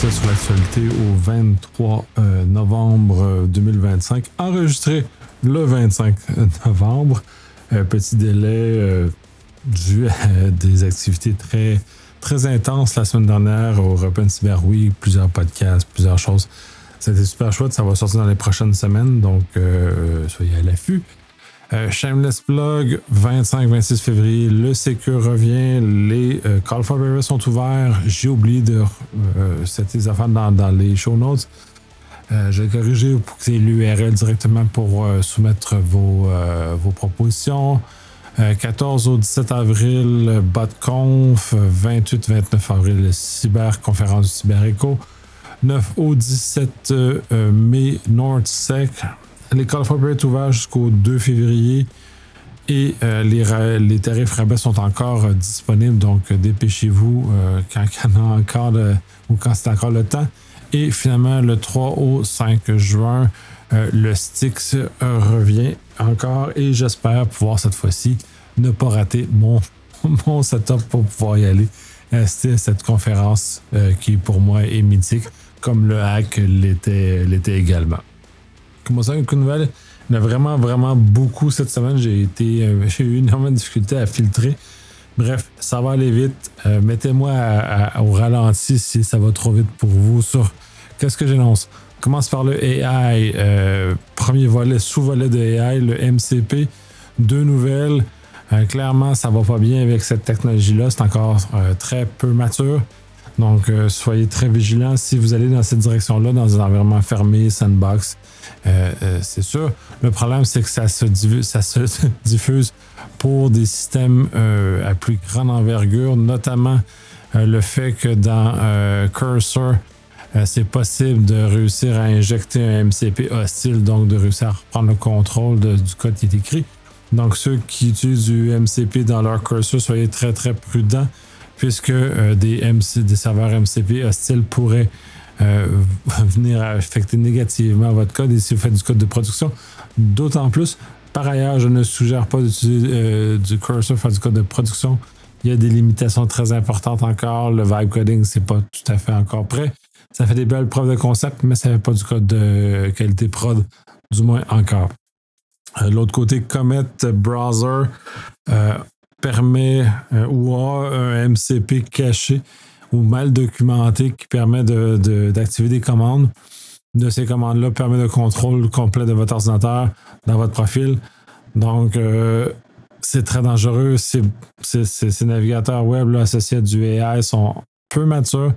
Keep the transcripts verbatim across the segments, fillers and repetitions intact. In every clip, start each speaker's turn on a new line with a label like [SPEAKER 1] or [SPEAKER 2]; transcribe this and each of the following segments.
[SPEAKER 1] ça sur l'actualité au vingt-trois novembre deux mille vingt-cinq, enregistré le vingt-cinq novembre. Un petit délai euh, dû à des activités très, très intenses la semaine dernière au Open Cyber Week, plusieurs podcasts, plusieurs choses. C'était super chouette, ça va sortir dans les prochaines semaines, donc euh, soyez à l'affût. Euh, Shameless Plug, vingt-cinq vingt-six février, le Sécure revient, les euh, Call for Papers sont ouverts. J'ai oublié de euh, setter les affaires dans, dans les show notes. Euh, j'ai corrigé pour que c'est l'U R L directement pour euh, soumettre vos, euh, vos propositions. Euh, quatorze au dix-sept avril, BotConf, vingt-huit vingt-neuf avril, Cyberconférence du CyberEcho. neuf au dix-sept euh, mai, NordSec. Les Call for Papers sont ouverts jusqu'au deux février et euh, les, ra- les tarifs rabais sont encore euh, disponibles, donc euh, dépêchez-vous euh, quand il y en a encore le, ou quand c'est encore le temps. Et finalement, le trois au cinq juin, euh, le Styx euh, revient encore et j'espère pouvoir cette fois-ci ne pas rater mon, mon setup pour pouvoir y aller. Euh, C'était cette conférence euh, qui pour moi est mythique, comme le hack l'était, l'était également. Comment ça, une nouvelle? Il y en a vraiment, vraiment beaucoup cette semaine. J'ai été, euh, j'ai eu énormément de difficultés à filtrer. Bref, ça va aller vite. Euh, mettez-moi à, à, au ralenti si ça va trop vite pour vous sur qu'est-ce que j'annonce. On commence par le A I. Euh, premier volet, sous-volet de A I, le M C P. Deux nouvelles. Euh, clairement, ça va pas bien avec cette technologie-là. C'est encore euh, très peu mature. Donc, euh, soyez très vigilants. Si vous allez dans cette direction-là, dans un environnement fermé, sandbox, euh, euh, c'est sûr. Le problème, c'est que ça se diffuse, ça se diffuse pour des systèmes euh, à plus grande envergure, notamment euh, le fait que dans euh, Cursor, euh, c'est possible de réussir à injecter un M C P hostile, donc de réussir à reprendre le contrôle de, du code qui est écrit. Donc, ceux qui utilisent du M C P dans leur Cursor, soyez très, très prudents, puisque euh, des, M C, des serveurs M C P hostiles pourraient euh, venir affecter négativement votre code et si vous faites du code de production, d'autant plus. Par ailleurs, je ne suggère pas d'utiliser euh, du Cursor pour faire du code de production. Il y a des limitations très importantes encore. Le vibe coding, c'est pas tout à fait encore prêt. Ça fait des belles preuves de concept, mais ça fait pas du code de qualité prod, du moins encore. Euh, l'autre côté, Comet Browser euh, permet euh, ou a un M C P caché ou mal documenté qui permet de, de, d'activer des commandes. De ces commandes-là permet le contrôle complet de votre ordinateur dans votre profil. Donc, euh, c'est très dangereux. Ces, ces, ces, ces navigateurs web là, associés à du A I sont peu matures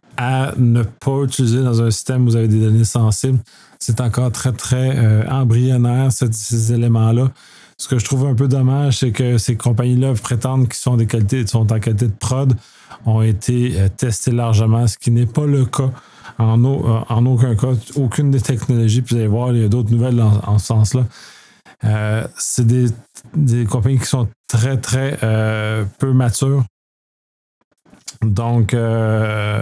[SPEAKER 1] à ne pas utiliser dans un système où vous avez des données sensibles. C'est encore très, très euh, embryonnaire, ces, ces éléments-là. Ce que je trouve un peu dommage, c'est que ces compagnies-là prétendent qu'ils sont, des qualités, sont en qualité de prod, ont été euh, testés largement, ce qui n'est pas le cas en, au, en aucun cas. Aucune des technologies, puis vous allez voir, il y a d'autres nouvelles en, en ce sens-là. Euh, c'est des, des compagnies qui sont très, très euh, peu matures. Donc, euh,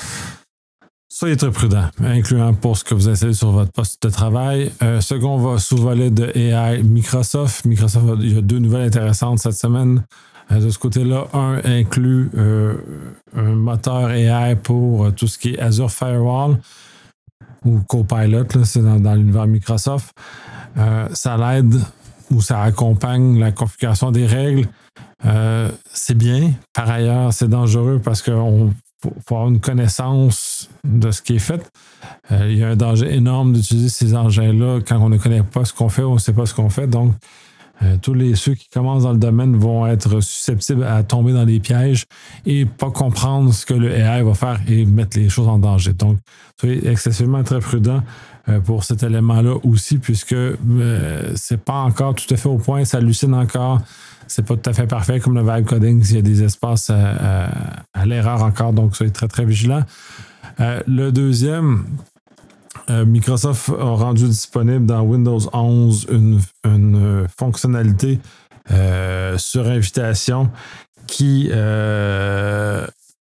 [SPEAKER 1] soyez très prudents, incluant pour ce que vous installez sur votre poste de travail. Euh, second, va sous-volet de A I Microsoft. Microsoft, il y a deux nouvelles intéressantes cette semaine. Euh, de ce côté-là, un inclut euh, un moteur A I pour euh, tout ce qui est Azure Firewall ou Copilot, là, c'est dans, dans l'univers Microsoft. Euh, ça l'aide ou ça accompagne la configuration des règles. Euh, c'est bien. Par ailleurs, c'est dangereux parce qu'on faut, faut avoir une connaissance de ce qui est fait. Euh, il y a un danger énorme d'utiliser ces engins-là quand on ne connaît pas ce qu'on fait ou on ne sait pas ce qu'on fait. Donc, euh, tous les ceux qui commencent dans le domaine vont être susceptibles à tomber dans les pièges et pas comprendre ce que le A I va faire et mettre les choses en danger. Donc, soyez excessivement très prudent euh, pour cet élément-là aussi, puisque euh, c'est pas encore tout à fait au point, ça hallucine encore. C'est pas tout à fait parfait comme le vibe coding, il y a des espaces à, à, à l'erreur encore, donc soyez très très vigilants. Euh, le deuxième, euh, Microsoft a rendu disponible dans Windows onze une, une fonctionnalité euh, sur invitation qui euh,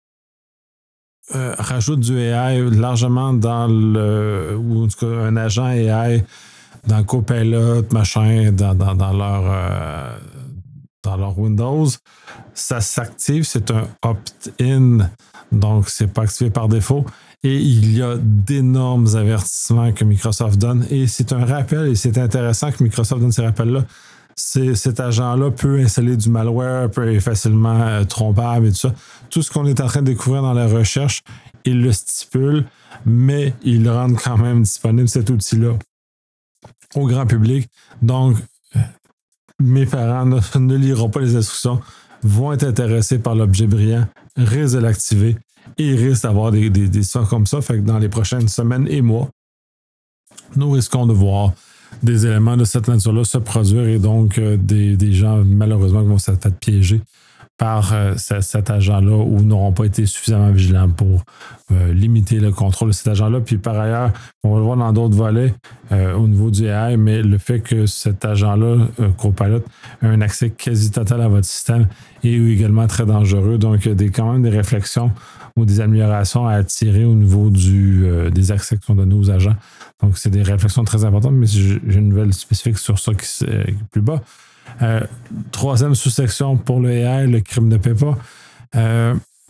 [SPEAKER 1] euh, rajoute du A I largement dans le, ou en tout cas un agent A I dans Copilot, machin, dans, dans, dans leur euh, dans leur Windows. Ça s'active, c'est un opt-in, donc c'est pas activé par défaut. Et il y a d'énormes avertissements que Microsoft donne. Et c'est un rappel, et c'est intéressant que Microsoft donne ces rappels-là. C'est, cet agent-là peut installer du malware, peut être facilement euh, trompable et tout ça. Tout ce qu'on est en train de découvrir dans la recherche, il le stipule, mais il rend quand même disponible cet outil-là au grand public. Donc, euh, mes parents ne, ne liront pas les instructions, vont être intéressés par l'objet brillant, risquent de l'activer et ils risquent d'avoir des, des, des sons comme ça. Fait que dans les prochaines semaines et mois, nous risquons de voir des éléments de cette nature-là se produire et donc euh, des, des gens, malheureusement, qui vont se faire piéger par euh, ce, cet agent-là ou n'auront pas été suffisamment vigilants pour euh, limiter le contrôle de cet agent-là. Puis par ailleurs, on va le voir dans d'autres volets euh, au niveau du A I, mais le fait que cet agent-là, euh, Copilot, a un accès quasi total à votre système est également très dangereux. Donc, il y a des, quand même des réflexions ou des améliorations à attirer au niveau du, euh, des accès qui sont donnés aux agents. Donc, c'est des réflexions très importantes, mais j'ai une nouvelle spécifique sur ça qui, euh, qui est plus bas. Euh, troisième sous-section pour le A I, le crime ne paie pas. Euh,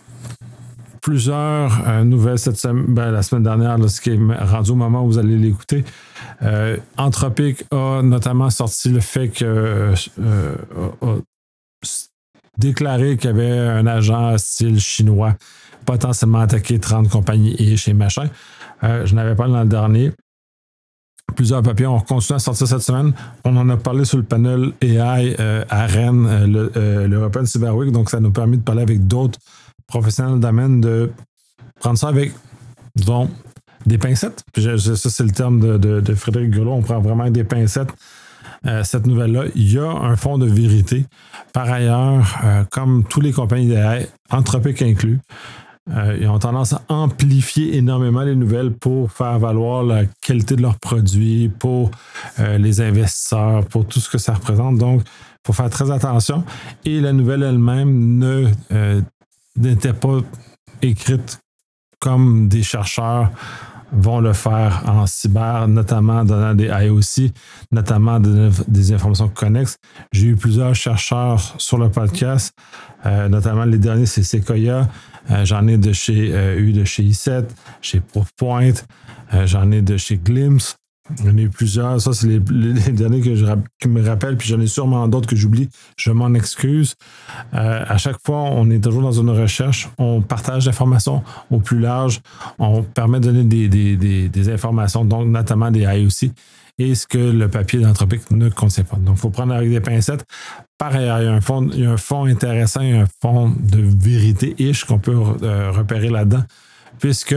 [SPEAKER 1] plusieurs euh, nouvelles cette semaine, ben, la semaine dernière, là, ce qui est rendu au moment où vous allez l'écouter. Euh, Anthropic a notamment sorti le fait que euh, a, a déclaré qu'il y avait un agent hostile chinois potentiellement attaqué trente compagnies et chez machin. Euh, je n'avais pas dans le dernier. Plusieurs papiers ont continué à sortir cette semaine. On en a parlé sur le panel A I euh, à Rennes, euh, le, euh, l'European Cyber Week, donc ça nous permet de parler avec d'autres professionnels du domaine, de prendre ça avec, disons, des pincettes. Puis je, je, ça, c'est le terme de, de, de Frédéric Grelot. On prend vraiment avec des pincettes euh, cette nouvelle-là. Il y a un fond de vérité. Par ailleurs, euh, comme tous les compagnies d'A I, Anthropic inclus, Euh, ils ont tendance à amplifier énormément les nouvelles pour faire valoir la qualité de leurs produits, pour euh, les investisseurs, pour tout ce que ça représente. Donc, il faut faire très attention. Et la nouvelle elle-même ne, euh, n'était pas écrite comme des chercheurs vont le faire en cyber, notamment en donnant des I O C, notamment de, des informations connexes. J'ai eu plusieurs chercheurs sur le podcast, euh, notamment les derniers, c'est Sequoia. Euh, j'en ai de chez, euh, eu de chez I sept, chez Proofpoint, euh, j'en ai de chez Glimpse. J'en ai eu plusieurs. Ça, c'est les, les, les derniers que je qui me rappellent, puis j'en ai sûrement d'autres que j'oublie. Je m'en excuse. Euh, à chaque fois, on est toujours dans une recherche. On partage l'information au plus large. On permet de donner des, des, des, des informations, donc notamment des I O C, et ce que le papier d'Anthropic ne contient pas. Donc, il faut prendre avec des pincettes. Par ailleurs, il y a un fond, il y a un fond intéressant, il y a un fond de vérité-ish qu'on peut euh, repérer là-dedans, puisque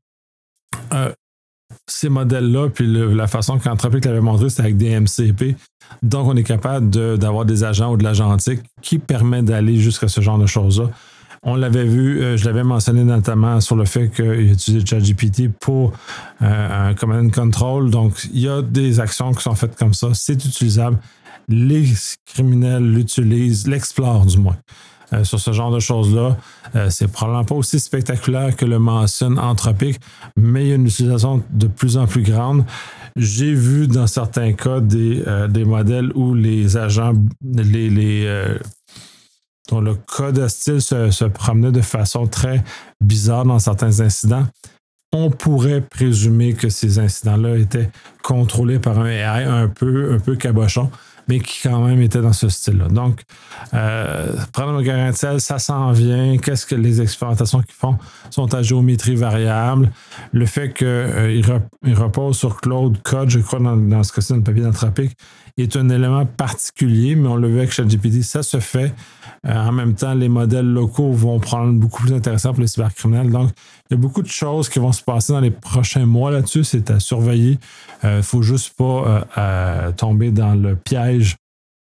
[SPEAKER 1] euh, ces modèles-là, puis le, la façon qu'Anthropic l'avait montré, c'est avec des M C P. Donc, on est capable de, d'avoir des agents ou de l'agentique qui permet d'aller jusqu'à ce genre de choses-là. On l'avait vu, euh, je l'avais mentionné notamment sur le fait qu'il utilisait ChatGPT pour euh, un command and control. Donc, il y a des actions qui sont faites comme ça. C'est utilisable. Les criminels l'utilisent, l'explorent du moins. Euh, sur ce genre de choses-là, euh, c'est probablement pas aussi spectaculaire que le mentionne Anthropic, mais il y a une utilisation de plus en plus grande. J'ai vu dans certains cas des, euh, des modèles où les agents, les, les euh, dont le code hostile se, se promenait de façon très bizarre dans certains incidents. On pourrait présumer que ces incidents-là étaient contrôlés par un A I un peu, un peu cabochon, mais qui quand même était dans ce style-là. Donc, euh, prendre un garantie, ça s'en vient. Qu'est-ce que les expérimentations qu'ils font sont à géométrie variable. Le fait qu'ils euh, rep, reposent sur Claude Code, je crois, dans, dans ce cas-ci, dans le papier d'Anthropic, est un élément particulier, mais on l'a vu avec ChatGPT, ça se fait. Euh, en même temps, les modèles locaux vont prendre beaucoup plus intéressant pour les cybercriminels. Donc, il y a beaucoup de choses qui vont se passer dans les prochains mois là-dessus. C'est à surveiller. Il euh, ne faut juste pas euh, euh, tomber dans le piège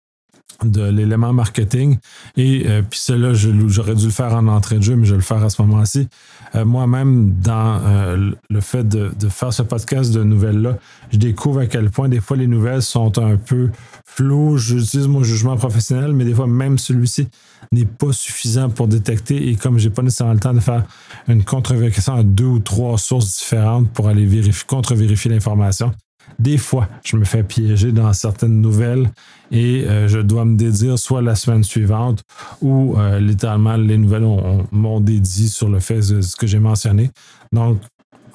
[SPEAKER 1] de l'élément marketing. Et euh, puis cela, je, j'aurais dû le faire en entrée de jeu, mais je vais le faire à ce moment-ci. Euh, moi-même, dans euh, le fait de, de faire ce podcast de nouvelles-là, je découvre à quel point des fois les nouvelles sont un peu floues. J'utilise mon jugement professionnel, mais des fois même celui-ci n'est pas suffisant pour détecter. Et comme je n'ai pas nécessairement le temps de faire une contre-vérification à deux ou trois sources différentes pour aller vérifier, contre-vérifier l'information, des fois, je me fais piéger dans certaines nouvelles et euh, je dois me dédire soit la semaine suivante ou euh, littéralement les nouvelles ont, ont, m'ont dédié sur le fait de ce que j'ai mentionné. Donc,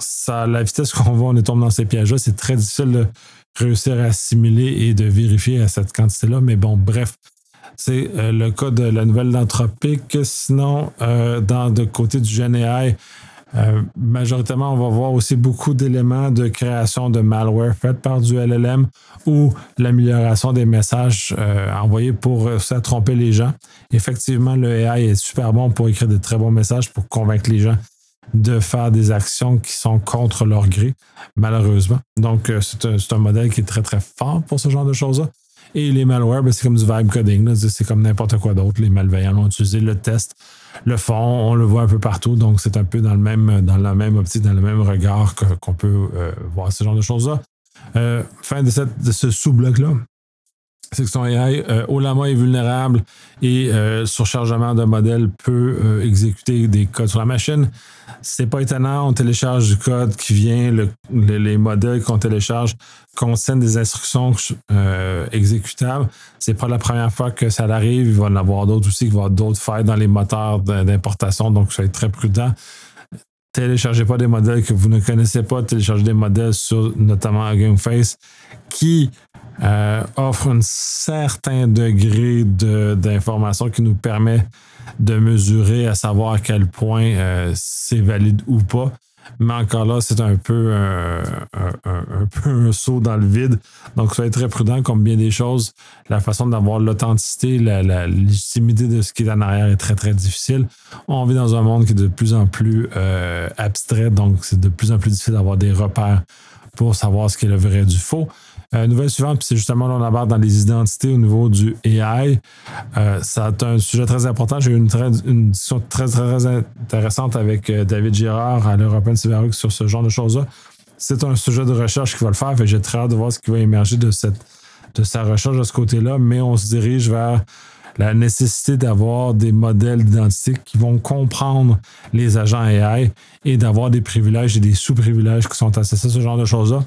[SPEAKER 1] ça, la vitesse qu'on va, on est tombé dans ces pièges-là. C'est très difficile de réussir à assimiler et de vérifier à cette quantité-là. Mais bon, bref, c'est euh, le cas de la nouvelle d'Anthropic. Sinon, euh, dans le côté du Gen A I, euh, majoritairement, on va voir aussi beaucoup d'éléments de création de malware faits par du L L M ou l'amélioration des messages euh, envoyés pour euh, ça tromper les gens. Effectivement, le A I est super bon pour écrire de très bons messages pour convaincre les gens de faire des actions qui sont contre leur gré, malheureusement. Donc, euh, c'est, un, c'est un modèle qui est très, très fort pour ce genre de choses-là. Et les malwares, ben, c'est comme du vibe coding. Là. C'est comme n'importe quoi d'autre. Les malveillants ont utilisé le test, le fond, on le voit un peu partout. Donc, c'est un peu dans le même, dans la même optique, dans le même regard que, qu'on peut euh, voir ce genre de choses-là. Euh, fin de, cette, de ce sous-bloc-là, c'est que son A I, euh, haut la main est vulnérable et euh, surchargement de modèle peut euh, exécuter des codes sur la machine. C'est pas étonnant, on télécharge du code qui vient, le, le, les modèles qu'on télécharge contiennent des instructions euh, exécutables. C'est pas la première fois que ça arrive, il va y en avoir d'autres aussi, il va y avoir d'autres failles dans les moteurs d'importation, donc soyez très prudent. Téléchargez pas des modèles que vous ne connaissez pas, téléchargez des modèles sur notamment Hugging Face qui euh, offrent un certain degré de, d'information qui nous permet de mesurer à savoir à quel point euh, c'est valide ou pas. Mais encore là, c'est un peu un, un, un, un peu un saut dans le vide. Donc, soyez très prudent, comme bien des choses. La façon d'avoir l'authenticité, la, la légitimité de ce qui est en arrière est très, très difficile. On vit dans un monde qui est de plus en plus euh, abstrait, donc c'est de plus en plus difficile d'avoir des repères pour savoir ce qui est le vrai du faux. Euh, nouvelle suivante, puis c'est justement là on aborde dans les identités au niveau du A I. Euh, ça a un sujet très important. J'ai eu une, très, une discussion très, très, très intéressante avec euh, David Girard à l'European Cyber sur ce genre de choses-là. C'est un sujet de recherche qui va le faire. Fait, j'ai très hâte de voir ce qui va émerger de, cette, de sa recherche de ce côté-là, mais on se dirige vers la nécessité d'avoir des modèles d'identité qui vont comprendre les agents A I et d'avoir des privilèges et des sous-privilèges qui sont associés à ce genre de choses-là.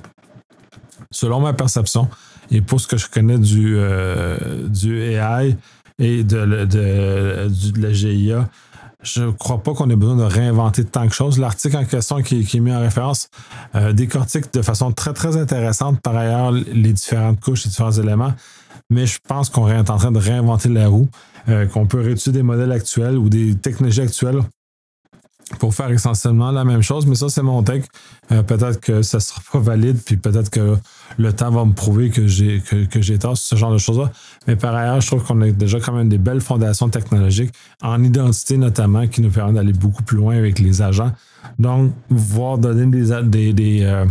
[SPEAKER 1] Selon ma perception, et pour ce que je connais du, euh, du A I et de, de, de, de la G I A, je ne crois pas qu'on ait besoin de réinventer tant de choses. L'article en question qui, qui est mis en référence euh, décortique de façon très, très intéressante, par ailleurs, les différentes couches, les différents éléments, mais je pense qu'on est en train de réinventer la roue, euh, qu'on peut réutiliser des modèles actuels ou des technologies actuelles pour faire essentiellement la même chose, mais ça, c'est mon take. Euh, peut-être que ça ne sera pas valide, puis peut-être que le temps va me prouver que j'ai, que, que j'ai tort sur ce genre de choses-là. Mais par ailleurs, je trouve qu'on a déjà quand même des belles fondations technologiques, en identité notamment, qui nous permettent d'aller beaucoup plus loin avec les agents. Donc, voir donner des... des, des euh,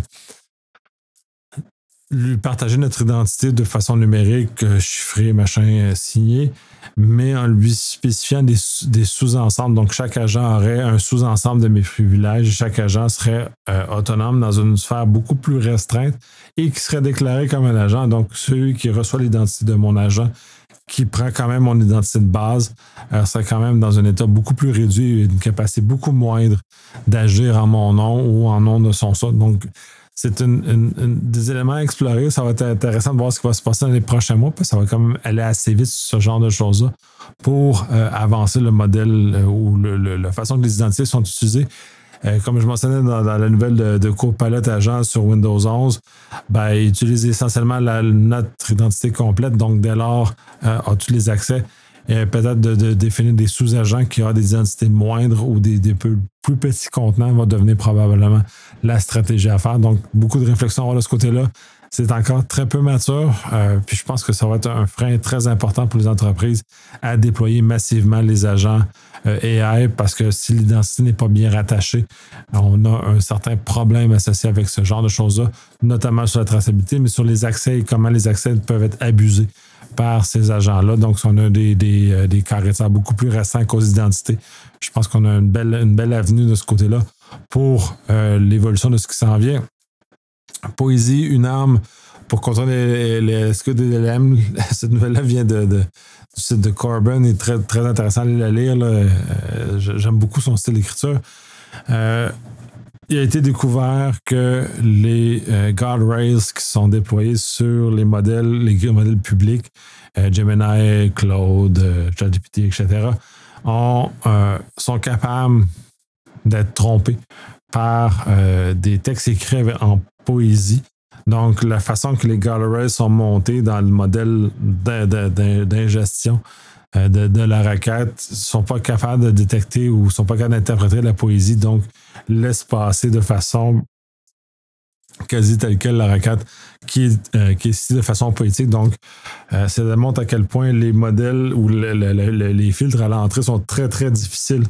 [SPEAKER 1] lui partager notre identité de façon numérique, chiffrée, machin, signé, mais en lui spécifiant des, des sous-ensembles. Donc, chaque agent aurait un sous-ensemble de mes privilèges. Chaque agent serait euh, autonome dans une sphère beaucoup plus restreinte et qui serait déclaré comme un agent. Donc, celui qui reçoit l'identité de mon agent, qui prend quand même mon identité de base, euh, serait quand même dans un état beaucoup plus réduit et une capacité beaucoup moindre d'agir en mon nom ou en nom de son sort. Donc, c'est une, une, une, des éléments à explorer. Ça va être intéressant de voir ce qui va se passer dans les prochains mois, parce que ça va quand même aller assez vite sur ce genre de choses-là pour euh, avancer le modèle euh, ou le, le, la façon que les identités sont utilisées. Euh, comme je mentionnais dans, dans la nouvelle de, de Copilot Agent sur Windows onze, ben, ils utilisent essentiellement la, notre identité complète, donc dès lors, euh, a tous les accès. Et peut-être de, de définir des sous-agents qui ont des identités moindres ou des, des peu, plus petits contenants va devenir probablement la stratégie à faire. Donc, beaucoup de réflexions de ce côté-là. C'est encore très peu mature. Euh, puis je pense que ça va être un frein très important pour les entreprises à déployer massivement les agents euh, A I, parce que si l'identité n'est pas bien rattachée, on a un certain problème associé avec ce genre de choses-là, notamment sur la traçabilité, mais sur les accès et comment les accès peuvent être abusés par ces agents-là. Donc, si on a des, des, des caractères beaucoup plus récents qu'aux identités, je pense qu'on a une belle, une belle avenue de ce côté-là pour euh, l'évolution de ce qui s'en vient. Poésie, une arme pour contrôler les, les S Q D L M. Cette nouvelle-là vient de, de, du site de Corbin et très, très intéressant à la lire. Là. Euh, j'aime beaucoup son style d'écriture. Euh, il a été découvert que les euh, guardrails qui sont déployés sur les modèles, les modèles publics, euh, Gemini, Claude, euh, ChatGPT, et cetera, ont, euh, sont capables d'être trompés par euh, des textes écrits en poésie. Donc, la façon que les galleries sont montées dans le modèle d'ingestion de, de la requête ne sont pas capables de détecter ou ne sont pas capables d'interpréter la poésie, donc laissent passer de façon quasi telle quelle la requête qui est, euh, qui est citée de façon poétique. Donc, euh, ça démontre à quel point les modèles ou le, le, le, les filtres à l'entrée sont très, très difficiles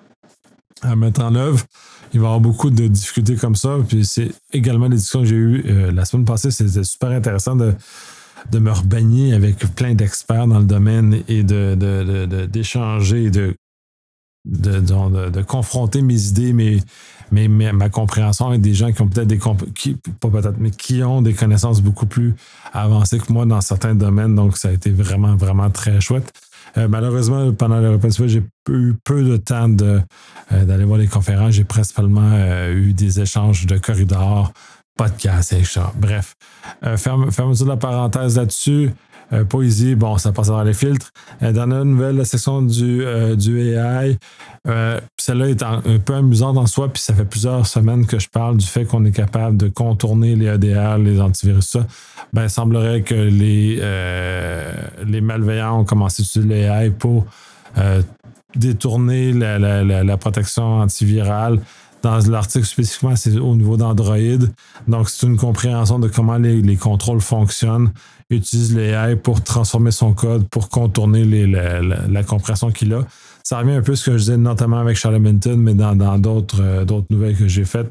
[SPEAKER 1] à mettre en œuvre. Il va y avoir beaucoup de difficultés comme ça. Puis c'est également les discussions que j'ai eues euh, la semaine passée. C'était super intéressant de, de me rebaigner avec plein d'experts dans le domaine et de, de, de, de, d'échanger et de, de, de, de confronter mes idées, mes, mes, mes, ma compréhension avec des gens qui ont peut-être des comp- qui, pas peut-être, mais qui ont des connaissances beaucoup plus avancées que moi dans certains domaines. Donc, ça a été vraiment, vraiment très chouette. Euh, malheureusement, pendant le repas de souper, j'ai eu peu de temps de, euh, d'aller voir les conférences. J'ai principalement euh, eu des échanges de corridors, podcasts, et cetera. Bref, euh, ferme, fermeture de la parenthèse là-dessus. Euh, poésie, bon, ça passe dans les filtres. Euh, dans la nouvelle la section du, euh, du A I, euh, celle-là est en, un peu amusante en soi, puis ça fait plusieurs semaines que je parle du fait qu'on est capable de contourner les A D R, les antivirus, ça. Ben, il semblerait que les, euh, les malveillants ont commencé à utiliser l'A I pour euh, détourner la, la, la, la protection antivirale. Dans l'article spécifiquement, c'est au niveau d'Android. Donc, c'est une compréhension de comment les, les contrôles fonctionnent. Utilise l'A I pour transformer son code, pour contourner les, la, la, la compression qu'il a. Ça revient un peu à ce que je disais notamment avec Charlie Minton, mais dans, dans d'autres, euh, d'autres nouvelles que j'ai faites.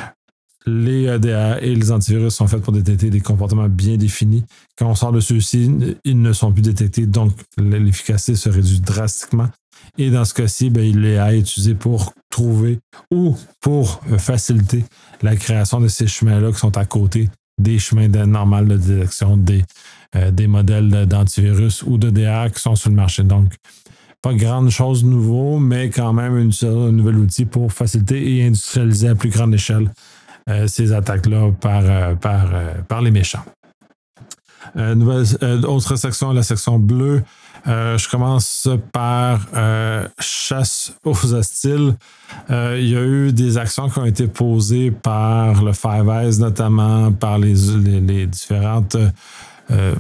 [SPEAKER 1] Les A D R et les antivirus sont faits pour détecter des comportements bien définis. Quand on sort de ceux-ci, ils ne sont plus détectés, donc l'efficacité se réduit drastiquement. Et dans ce cas-ci, ben, l'A I est utilisé pour trouver ou pour faciliter la création de ces chemins-là qui sont à côté des chemins de, normaux de détection des, euh, des modèles d'antivirus ou de D R qui sont sur le marché. Donc, pas grande chose nouveau, mais quand même une, un nouvel outil pour faciliter et industrialiser à plus grande échelle euh, ces attaques-là par, euh, par, euh, par les méchants. Euh, nouvelle, euh, autre section, la section bleue. Euh, je commence par euh, chasse aux hostiles. Euh, il y a eu des actions qui ont été posées par le Five Eyes, notamment par les, les, les différentes euh,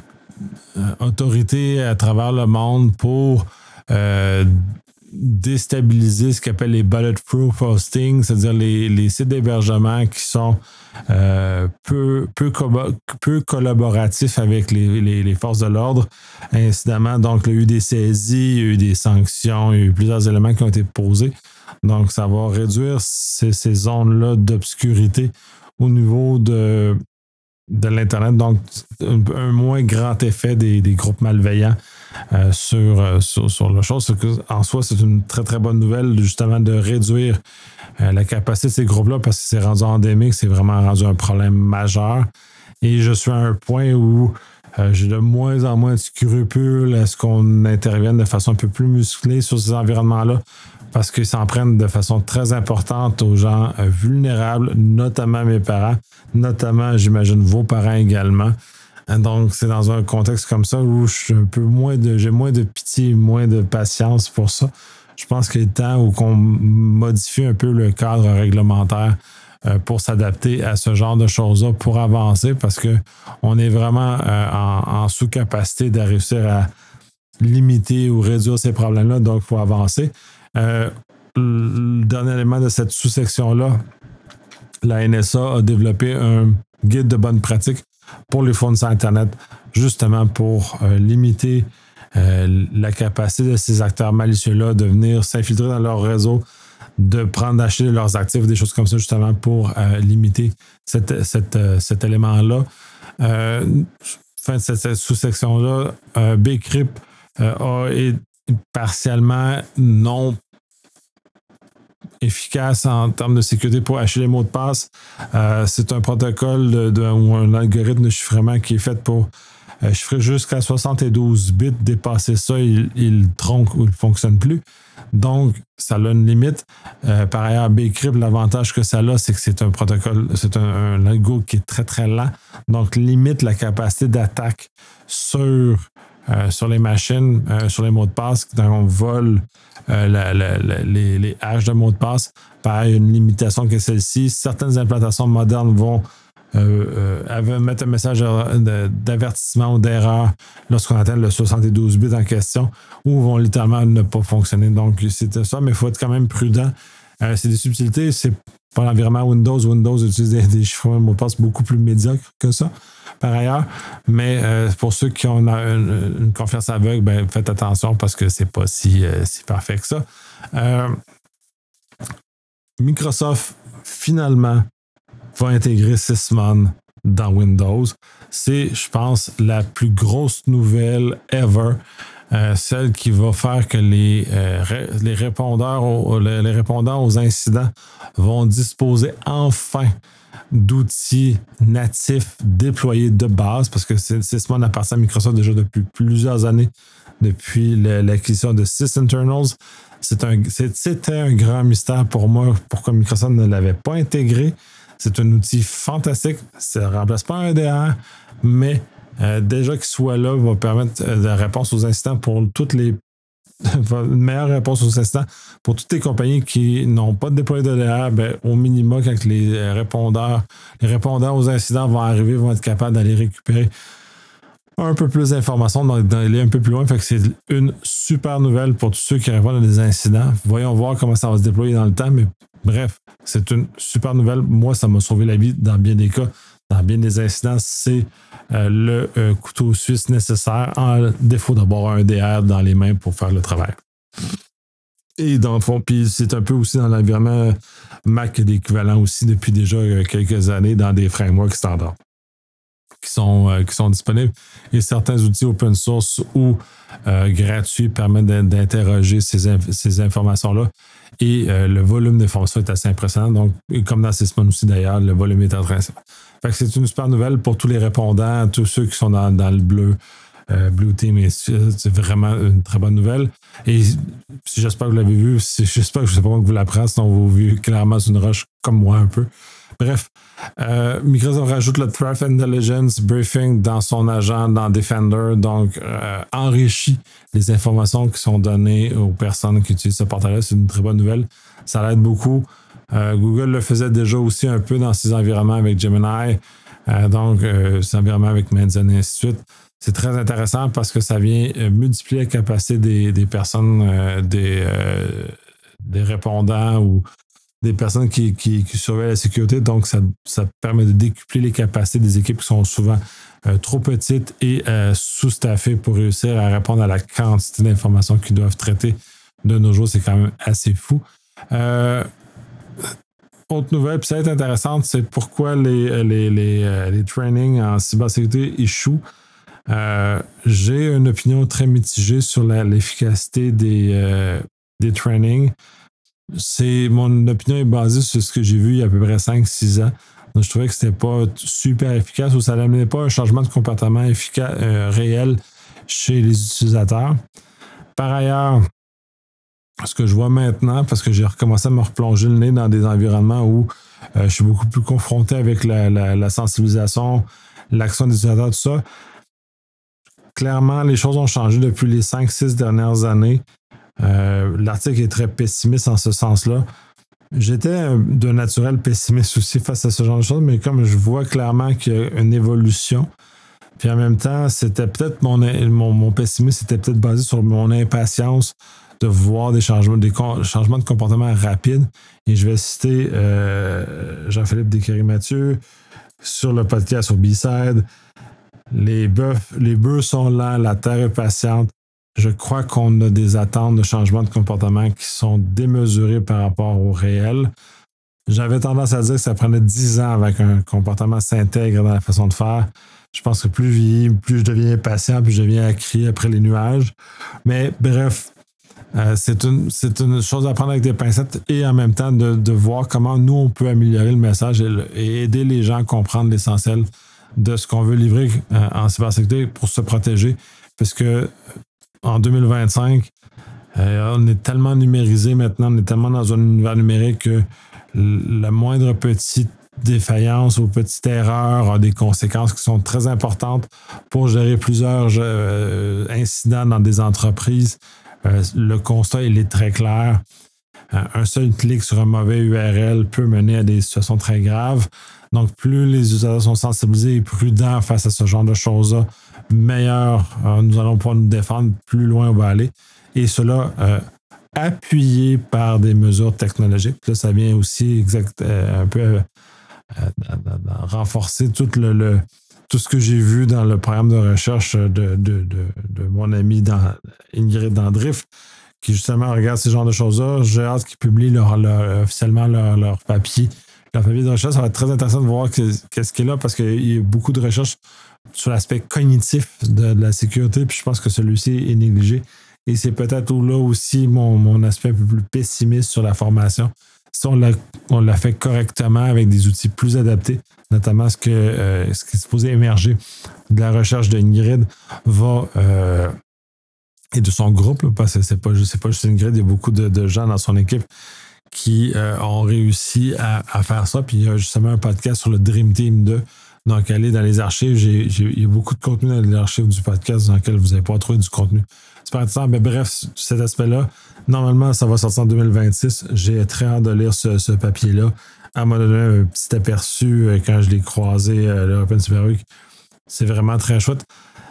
[SPEAKER 1] autorités à travers le monde pour euh, déstabiliser ce qu'on appelle les bulletproof hosting, c'est-à-dire les, les sites d'hébergement qui sont euh, peu, peu, co- peu collaboratifs avec les, les, les forces de l'ordre. Incidemment, donc, il y a eu des saisies, il y a eu des sanctions, il y a eu plusieurs éléments qui ont été posés. Donc, ça va réduire ces, ces zones-là d'obscurité au niveau de, de l'Internet. Donc, un, un moins grand effet des, des groupes malveillants Euh, sur, euh, sur, sur la chose. En soi, c'est une très, très bonne nouvelle, justement, de réduire euh, la capacité de ces groupes-là parce que c'est rendu endémique, c'est vraiment rendu un problème majeur. Et je suis à un point où euh, j'ai de moins en moins de scrupules à ce qu'on intervienne de façon un peu plus musclée sur ces environnements-là parce qu'ils s'en prennent de façon très importante aux gens euh, vulnérables, notamment mes parents, notamment, j'imagine, vos parents également. Donc, c'est dans un contexte comme ça où je suis un peu moins de, j'ai moins de pitié, moins de patience pour ça. Je pense qu'il est temps où qu'on modifie un peu le cadre réglementaire euh, pour s'adapter à ce genre de choses-là, pour avancer, parce qu'on est vraiment euh, en, en sous-capacité de réussir à limiter ou réduire ces problèmes-là. Donc, il faut avancer. Euh, le dernier élément de cette sous-section-là, la N S A a développé un guide de bonne pratique pour les fournisseurs Internet, justement pour euh, limiter euh, la capacité de ces acteurs malicieux-là de venir s'infiltrer dans leur réseau, de prendre d'acheter leurs actifs, des choses comme ça, justement pour euh, limiter cette, cette, euh, cet élément-là. Euh, fin de cette, cette sous-section-là, euh, Bcrypt euh, a est partiellement non efficace en termes de sécurité pour hacher les mots de passe. Euh, c'est un protocole de, de, ou un algorithme de chiffrement qui est fait pour euh, chiffrer jusqu'à soixante-douze bits. Dépasser ça, il, il tronque ou il ne fonctionne plus. Donc, ça a une limite. Euh, par ailleurs, Bcrypt, l'avantage que ça a, c'est que c'est un protocole, c'est un, un algo qui est très, très lent. Donc, limite la capacité d'attaque sur euh, sur les machines, euh, sur les mots de passe, quand on vole euh, la, la, la, les, les hashes de mots de passe. Pareil, il y a une limitation qui est celle-ci. Certaines implantations modernes vont euh, euh, mettre un message d'avertissement ou d'erreur lorsqu'on atteint le soixante-douze bits en question, ou vont littéralement ne pas fonctionner. Donc, c'est ça, mais il faut être quand même prudent. Euh, c'est des subtilités, c'est pas l'environnement Windows. Windows utilise des, des chiffrements de mots de passe beaucoup plus médiocres que ça, par ailleurs. Mais euh, pour ceux qui ont une, une, une confiance aveugle, ben, faites attention parce que c'est pas si, euh, si parfait que ça. Euh, Microsoft, finalement, va intégrer Sysmon dans Windows. C'est, je pense, la plus grosse nouvelle ever. Euh, celle qui va faire que les, euh, les, répondeurs aux, les, les répondants aux incidents vont disposer enfin d'outils natifs déployés de base, parce que Sysmon appartient à Microsoft déjà depuis plusieurs années, depuis l'acquisition de SysInternals. C'est un, c'était un grand mystère pour moi pourquoi Microsoft ne l'avait pas intégré. C'est un outil fantastique. Ça ne remplace pas un D R, mais euh, déjà qu'il soit là va permettre euh, de réponse aux incidents pour toutes les une meilleure réponse aux incidents pour toutes les compagnies qui n'ont pas de déployé de D R. Ben, au minimum, quand les répondeurs, les répondants aux incidents vont arriver, vont être capables d'aller récupérer un peu plus d'informations, d'aller un peu plus loin. Fait que c'est une super nouvelle pour tous ceux qui répondent à des incidents. Voyons voir comment ça va se déployer dans le temps, mais bref, c'est une super nouvelle. Moi, ça m'a sauvé la vie dans bien des cas. Dans bien des incidents, c'est euh, le euh, couteau suisse nécessaire en défaut d'avoir un D R dans les mains pour faire le travail. Et dans le fond, puis c'est un peu aussi dans l'environnement Mac d'équivalent aussi depuis déjà quelques années dans des frameworks standards qui sont, euh, qui sont disponibles. Et certains outils open source ou euh, gratuits permettent d'interroger ces, inf ces informations-là. Et euh, le volume d'informations est assez impressionnant. Donc, comme dans Sysmon aussi d'ailleurs, le volume est intéressant. Fait que c'est une super nouvelle pour tous les répondants, tous ceux qui sont dans, dans le bleu, euh, Blue Team. C'est vraiment une très bonne nouvelle. Et si j'espère que vous l'avez vu, si, j'espère que je ne sais pas comment vous l'apprendre, sinon vous vivez clairement sur une roche comme moi un peu. Bref, euh, Microsoft rajoute le Threat Intelligence Briefing dans son agent, dans Defender, donc euh, enrichit les informations qui sont données aux personnes qui utilisent ce portail-là. C'est une très bonne nouvelle. Ça l'aide beaucoup. Euh, Google le faisait déjà aussi un peu dans ses environnements avec Gemini, euh, donc euh, ses environnements avec Menzen et ainsi de suite. C'est très intéressant parce que ça vient euh, multiplier la capacité des, des personnes, euh, des, euh, des répondants ou des personnes qui, qui, qui surveillent la sécurité. Donc, ça, ça permet de décupler les capacités des équipes qui sont souvent euh, trop petites et euh, sous-staffées pour réussir à répondre à la quantité d'informations qu'ils doivent traiter de nos jours. C'est quand même assez fou. Euh, autre nouvelle, puis ça va être intéressante, c'est pourquoi les, les, les, euh, les trainings en cybersécurité échouent. Euh, j'ai une opinion très mitigée sur l'efficacité des, euh, des trainings. C'est, mon opinion est basée sur ce que j'ai vu il y a à peu près cinq six ans. Donc, je trouvais que c'était pas super efficace ou ça n'amenait pas un changement de comportement efficace, euh, réel chez les utilisateurs. Par ailleurs, ce que je vois maintenant, parce que j'ai recommencé à me replonger le nez dans des environnements où euh, je suis beaucoup plus confronté avec la, la, la sensibilisation, l'action des utilisateurs, tout ça. Clairement, les choses ont changé depuis les cinq six dernières années. Euh, L'article est très pessimiste en ce sens-là. J'étais de naturel pessimiste aussi face à ce genre de choses, mais comme je vois clairement qu'il y a une évolution, puis en même temps, c'était peut-être mon, mon, mon pessimisme était peut-être basé sur mon impatience de voir des changements, des changements de comportement rapides. Et je vais citer euh, Jean-Philippe Descaries-Mathieu sur le podcast sur B-Side. Les bœufs, les bœufs sont lents, la terre est patiente. Je crois qu'on a des attentes de changement de comportement qui sont démesurées par rapport au réel. J'avais tendance à dire que ça prenait dix ans avant qu'un comportement s'intègre dans la façon de faire. Je pense que plus je vieillis, plus je deviens impatient, plus je deviens à crier après les nuages. Mais bref, euh, c'est une, c'est une chose à prendre avec des pincettes et en même temps de, de voir comment nous, on peut améliorer le message et, le, et aider les gens à comprendre l'essentiel de ce qu'on veut livrer euh, en cybersécurité pour se protéger. Parce que en deux mille vingt-cinq, euh, on est tellement numérisé maintenant, on est tellement dans un univers numérique que le moindre petit défaillance ou petite erreur a des conséquences qui sont très importantes pour gérer plusieurs euh, incidents dans des entreprises. Euh, le constat, il est très clair. Euh, un seul clic sur un mauvais U R L peut mener à des situations très graves. Donc, plus les utilisateurs sont sensibilisés et prudents face à ce genre de choses-là, meilleur euh, nous allons pouvoir nous défendre, plus loin on va aller. Et cela euh, appuyé par des mesures technologiques. Là, ça vient aussi exact, euh, un peu euh, euh, renforcer tout, le, le, tout ce que j'ai vu dans le programme de recherche de, de, de, de mon ami dans, Ingrid Dandriff, qui justement regarde ces genres de choses-là. J'ai hâte qu'ils publient leur, leur, officiellement leur, leur papier. Leur papier de recherche, ça va être très intéressant de voir que, qu'est-ce qu'il y a là, parce qu'il y a beaucoup de recherches sur l'aspect cognitif de, de la sécurité, puis je pense que celui-ci est négligé. Et c'est peut-être là aussi mon, mon aspect un peu plus pessimiste sur la formation. Si on l'a, on l'a fait correctement avec des outils plus adaptés, notamment ce, que, euh, ce qui est supposé émerger de la recherche de Ingrid va, euh, et de son groupe, là, parce que c'est pas, c'est pas juste Ingrid, il y a beaucoup de, de gens dans son équipe qui euh, ont réussi à, à faire ça. Puis il y a justement un podcast sur le Dream Team deux. Donc, allez dans les archives. J'ai, j'ai, il y a beaucoup de contenu dans les archives du podcast dans lequel vous n'avez pas trouvé du contenu. C'est pas intéressant. Mais bref, cet aspect-là, normalement, ça va sortir en deux mille vingt-six. J'ai très hâte de lire ce, ce papier-là. Elle m'a donné un petit aperçu quand je l'ai croisé à l'European Cyber Week. C'est vraiment très chouette.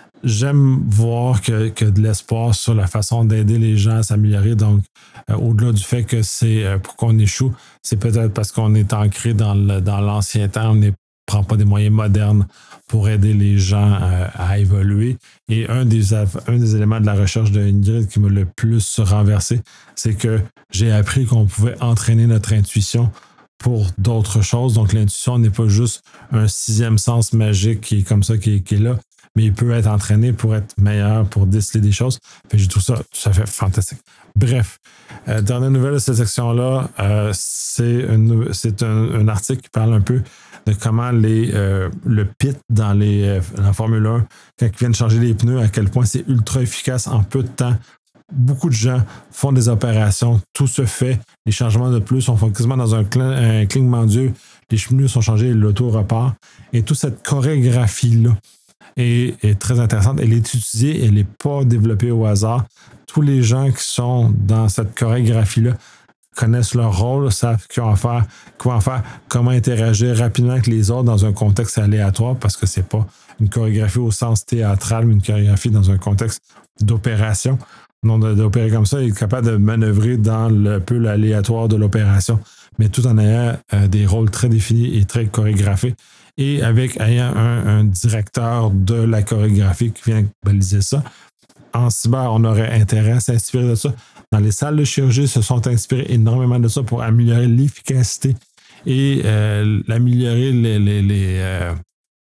[SPEAKER 1] J'aime voir que, que de l'espoir sur la façon d'aider les gens à s'améliorer. Donc, euh, au-delà du fait que c'est euh, pour qu'on échoue, c'est peut-être parce qu'on est ancré dans, le, dans l'ancien temps, on ne prend pas des moyens modernes pour aider les gens euh, à évoluer. Et un des, un des éléments de la recherche de Ingrid qui m'a le plus renversé, c'est que j'ai appris qu'on pouvait entraîner notre intuition pour d'autres choses. Donc, l'intuition n'est pas juste un sixième sens magique qui est comme ça, qui est, qui est là, mais il peut être entraîné pour être meilleur, pour déceler des choses. Puis je trouve ça tout à fait fantastique. Bref, euh, dernière nouvelle de cette section-là, euh, c'est, une, c'est un, un article qui parle un peu de comment les, euh, le P I T dans les, euh, la Formule un, quand ils viennent changer les pneus, à quel point c'est ultra efficace en peu de temps. Beaucoup de gens font des opérations, tout se fait, les changements de plus sont quasiment dans un, cl- un clignement d'yeux, les pneus sont changés, l'auto repart. Et toute cette chorégraphie-là est, est très intéressante. Elle est utilisée, elle n'est pas développée au hasard. Tous les gens qui sont dans cette chorégraphie-là connaissent leur rôle, savent qu'ils vont en faire, quoi en faire, comment interagir rapidement avec les autres dans un contexte aléatoire, parce que c'est pas une chorégraphie au sens théâtral, mais une chorégraphie dans un contexte d'opération. Non, d'opérer comme ça, il est capable de manœuvrer dans le peu l'aléatoire de l'opération, mais tout en ayant euh, des rôles très définis et très chorégraphés, et avec ayant un, un directeur de la chorégraphie qui vient baliser ça. En cyber, on aurait intérêt à s'inspirer de ça. Dans les salles de chirurgie, se sont inspirés énormément de ça pour améliorer l'efficacité et euh, améliorer les, les, les, euh,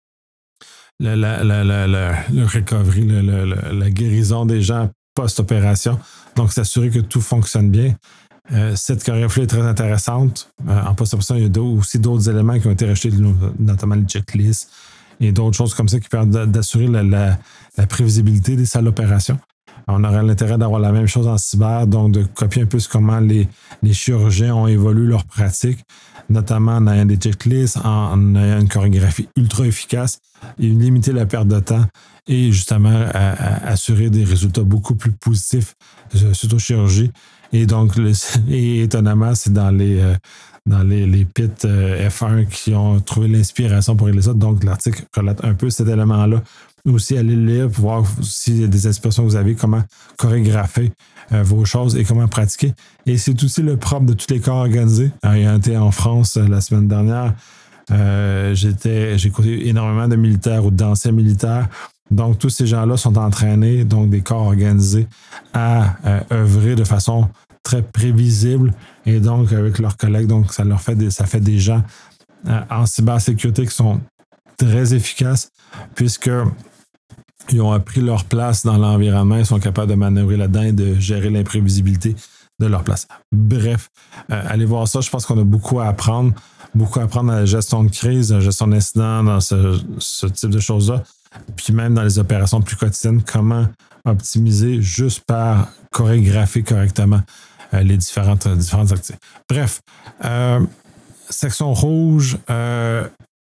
[SPEAKER 1] la, la, la, la, la, le recovery, la, la, la, la guérison des gens post-opération. Donc, s'assurer que tout fonctionne bien. Euh, cette chorégraphie est très intéressante. Euh, en post-opération, il y a d'autres, aussi d'autres éléments qui ont été rachetés, notamment les checklists et d'autres choses comme ça qui permettent d'assurer la, la, la prévisibilité des salles d'opération. On aurait l'intérêt d'avoir la même chose en cyber, donc de copier un peu comment les, les chirurgiens ont évolué leur pratique, notamment en ayant des checklists, en, en ayant une chorégraphie ultra efficace et limiter la perte de temps et justement à, à assurer des résultats beaucoup plus positifs suite aux chirurgies. Et donc, le, et étonnamment, c'est dans les, euh, dans les, les P I T euh, F un qui ont trouvé l'inspiration pour régler ça. Donc, l'article relate un peu cet élément-là. Aussi, allez le lire pour voir s'il y a des inspirations que vous avez, comment chorégrapher euh, vos choses et comment pratiquer. Et c'est aussi le propre de tous les corps organisés. Alors, il y a été en France euh, la semaine dernière. Euh, j'étais, j'ai écouté énormément de militaires ou d'anciens militaires. Donc, tous ces gens-là sont entraînés, donc des corps organisés, à euh, œuvrer de façon très prévisible et donc avec leurs collègues. Donc, ça leur fait des, ça fait des gens euh, en cybersécurité qui sont très efficaces puisqu'ils ont appris leur place dans l'environnement, ils sont capables de manœuvrer là-dedans et de gérer l'imprévisibilité de leur place. Bref, euh, allez voir ça. Je pense qu'on a beaucoup à apprendre, beaucoup à apprendre dans la gestion de crise, la gestion d'incidents, dans ce, ce type de choses-là. Puis même dans les opérations plus quotidiennes, comment optimiser juste par chorégraphier correctement euh, les différentes, différentes activités. Bref, euh, section rouge, euh,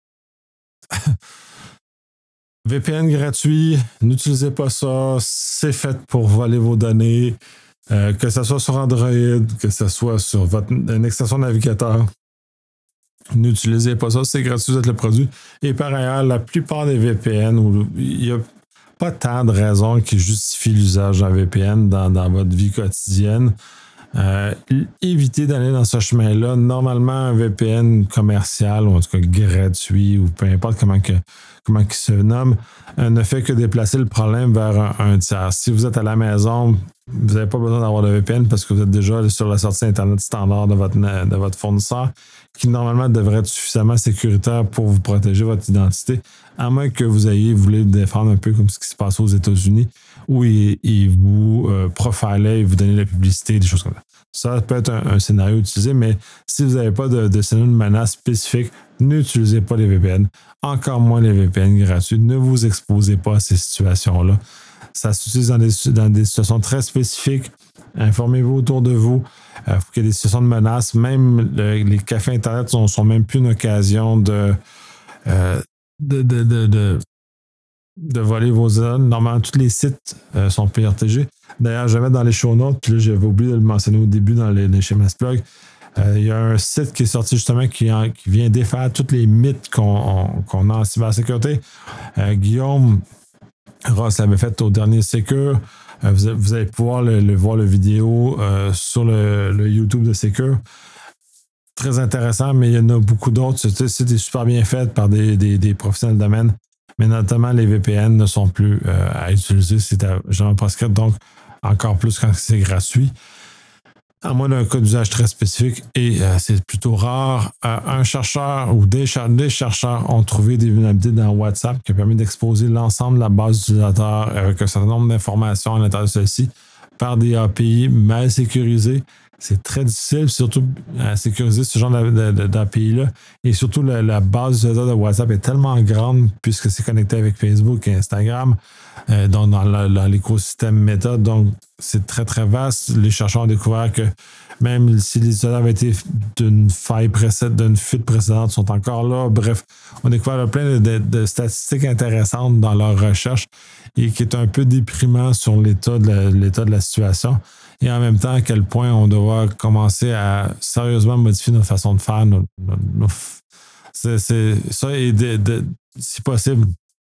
[SPEAKER 1] V P N gratuit, n'utilisez pas ça, c'est fait pour voler vos données, euh, que ce soit sur Android, que ce soit sur votre, une extension navigateur. N'utilisez pas ça, c'est gratuit, vous êtes le produit. Et par ailleurs, la plupart des V P N, il n'y a pas tant de raisons qui justifient l'usage d'un V P N dans, dans votre vie quotidienne. Euh, évitez d'aller dans ce chemin-là. Normalement, un V P N commercial, ou en tout cas gratuit, ou peu importe comment, que, comment il se nomme, euh, ne fait que déplacer le problème vers un, un tiers. Si vous êtes à la maison, vous n'avez pas besoin d'avoir de V P N parce que vous êtes déjà sur la sortie Internet standard de votre, de votre fournisseur, qui normalement devrait être suffisamment sécuritaire pour vous protéger votre identité, à moins que vous ayez voulu le défendre un peu comme ce qui se passe aux États-Unis, où il, il vous euh, profilait, il vous donnait la publicité, des choses comme ça. Ça peut être un, un scénario utilisé, mais si vous n'avez pas de, de scénario de menace spécifique, n'utilisez pas les V P N, encore moins les V P N gratuits. Ne vous exposez pas à ces situations-là. Ça s'utilise dans des, dans des situations très spécifiques. Informez-vous autour de vous. Il euh, faut qu'il y ait des situations de menace. Même le, les cafés Internet ne sont, sont même plus une occasion de, euh, de, de, de, de, de voler vos zones. Normalement, tous les sites euh, sont protégés. D'ailleurs, je vais mettre dans les show notes, puis là, j'avais oublié de le mentionner au début dans les, les schémas blog. Euh, il y a un site qui est sorti justement qui, en, qui vient défaire tous les mythes qu'on, on, qu'on a en cybersécurité. Euh, Guillaume Ross l'avait fait au dernier Secure. Euh, vous, vous allez pouvoir le, le voir, le vidéo euh, sur le, le YouTube de Secure. Très intéressant, mais il y en a beaucoup d'autres. Ce site est super bien fait par des, des, des professionnels de domaine, mais notamment les V P N ne sont plus euh, à utiliser. C'est jamais prescrit, donc encore plus quand c'est gratuit. À moins d'un cas d'usage très spécifique, et euh, c'est plutôt rare. Euh, un chercheur ou des, cher- des chercheurs ont trouvé des vulnérabilités dans WhatsApp qui a permis d'exposer l'ensemble de la base d'utilisateurs avec un certain nombre d'informations à l'intérieur de celle-ci par des A P I mal sécurisés. C'est très difficile, surtout à sécuriser ce genre d'A P I-là. Et surtout, la, la base d'utilisateurs de WhatsApp est tellement grande puisque c'est connecté avec Facebook et Instagram, euh, donc dans, la, dans l'écosystème Meta. Donc, c'est très, très vaste. Les chercheurs ont découvert que même si les utilisateurs avaient été d'une faille précédente, d'une fuite précédente, sont encore là. Bref, on a découvert plein de, de, de statistiques intéressantes dans leur recherche et qui est un peu déprimant sur l'état de la, l'état de la situation. Et en même temps, à quel point on doit commencer à sérieusement modifier notre façon de faire. Nos, nos, nos, c'est, c'est, ça, et de, de, si possible,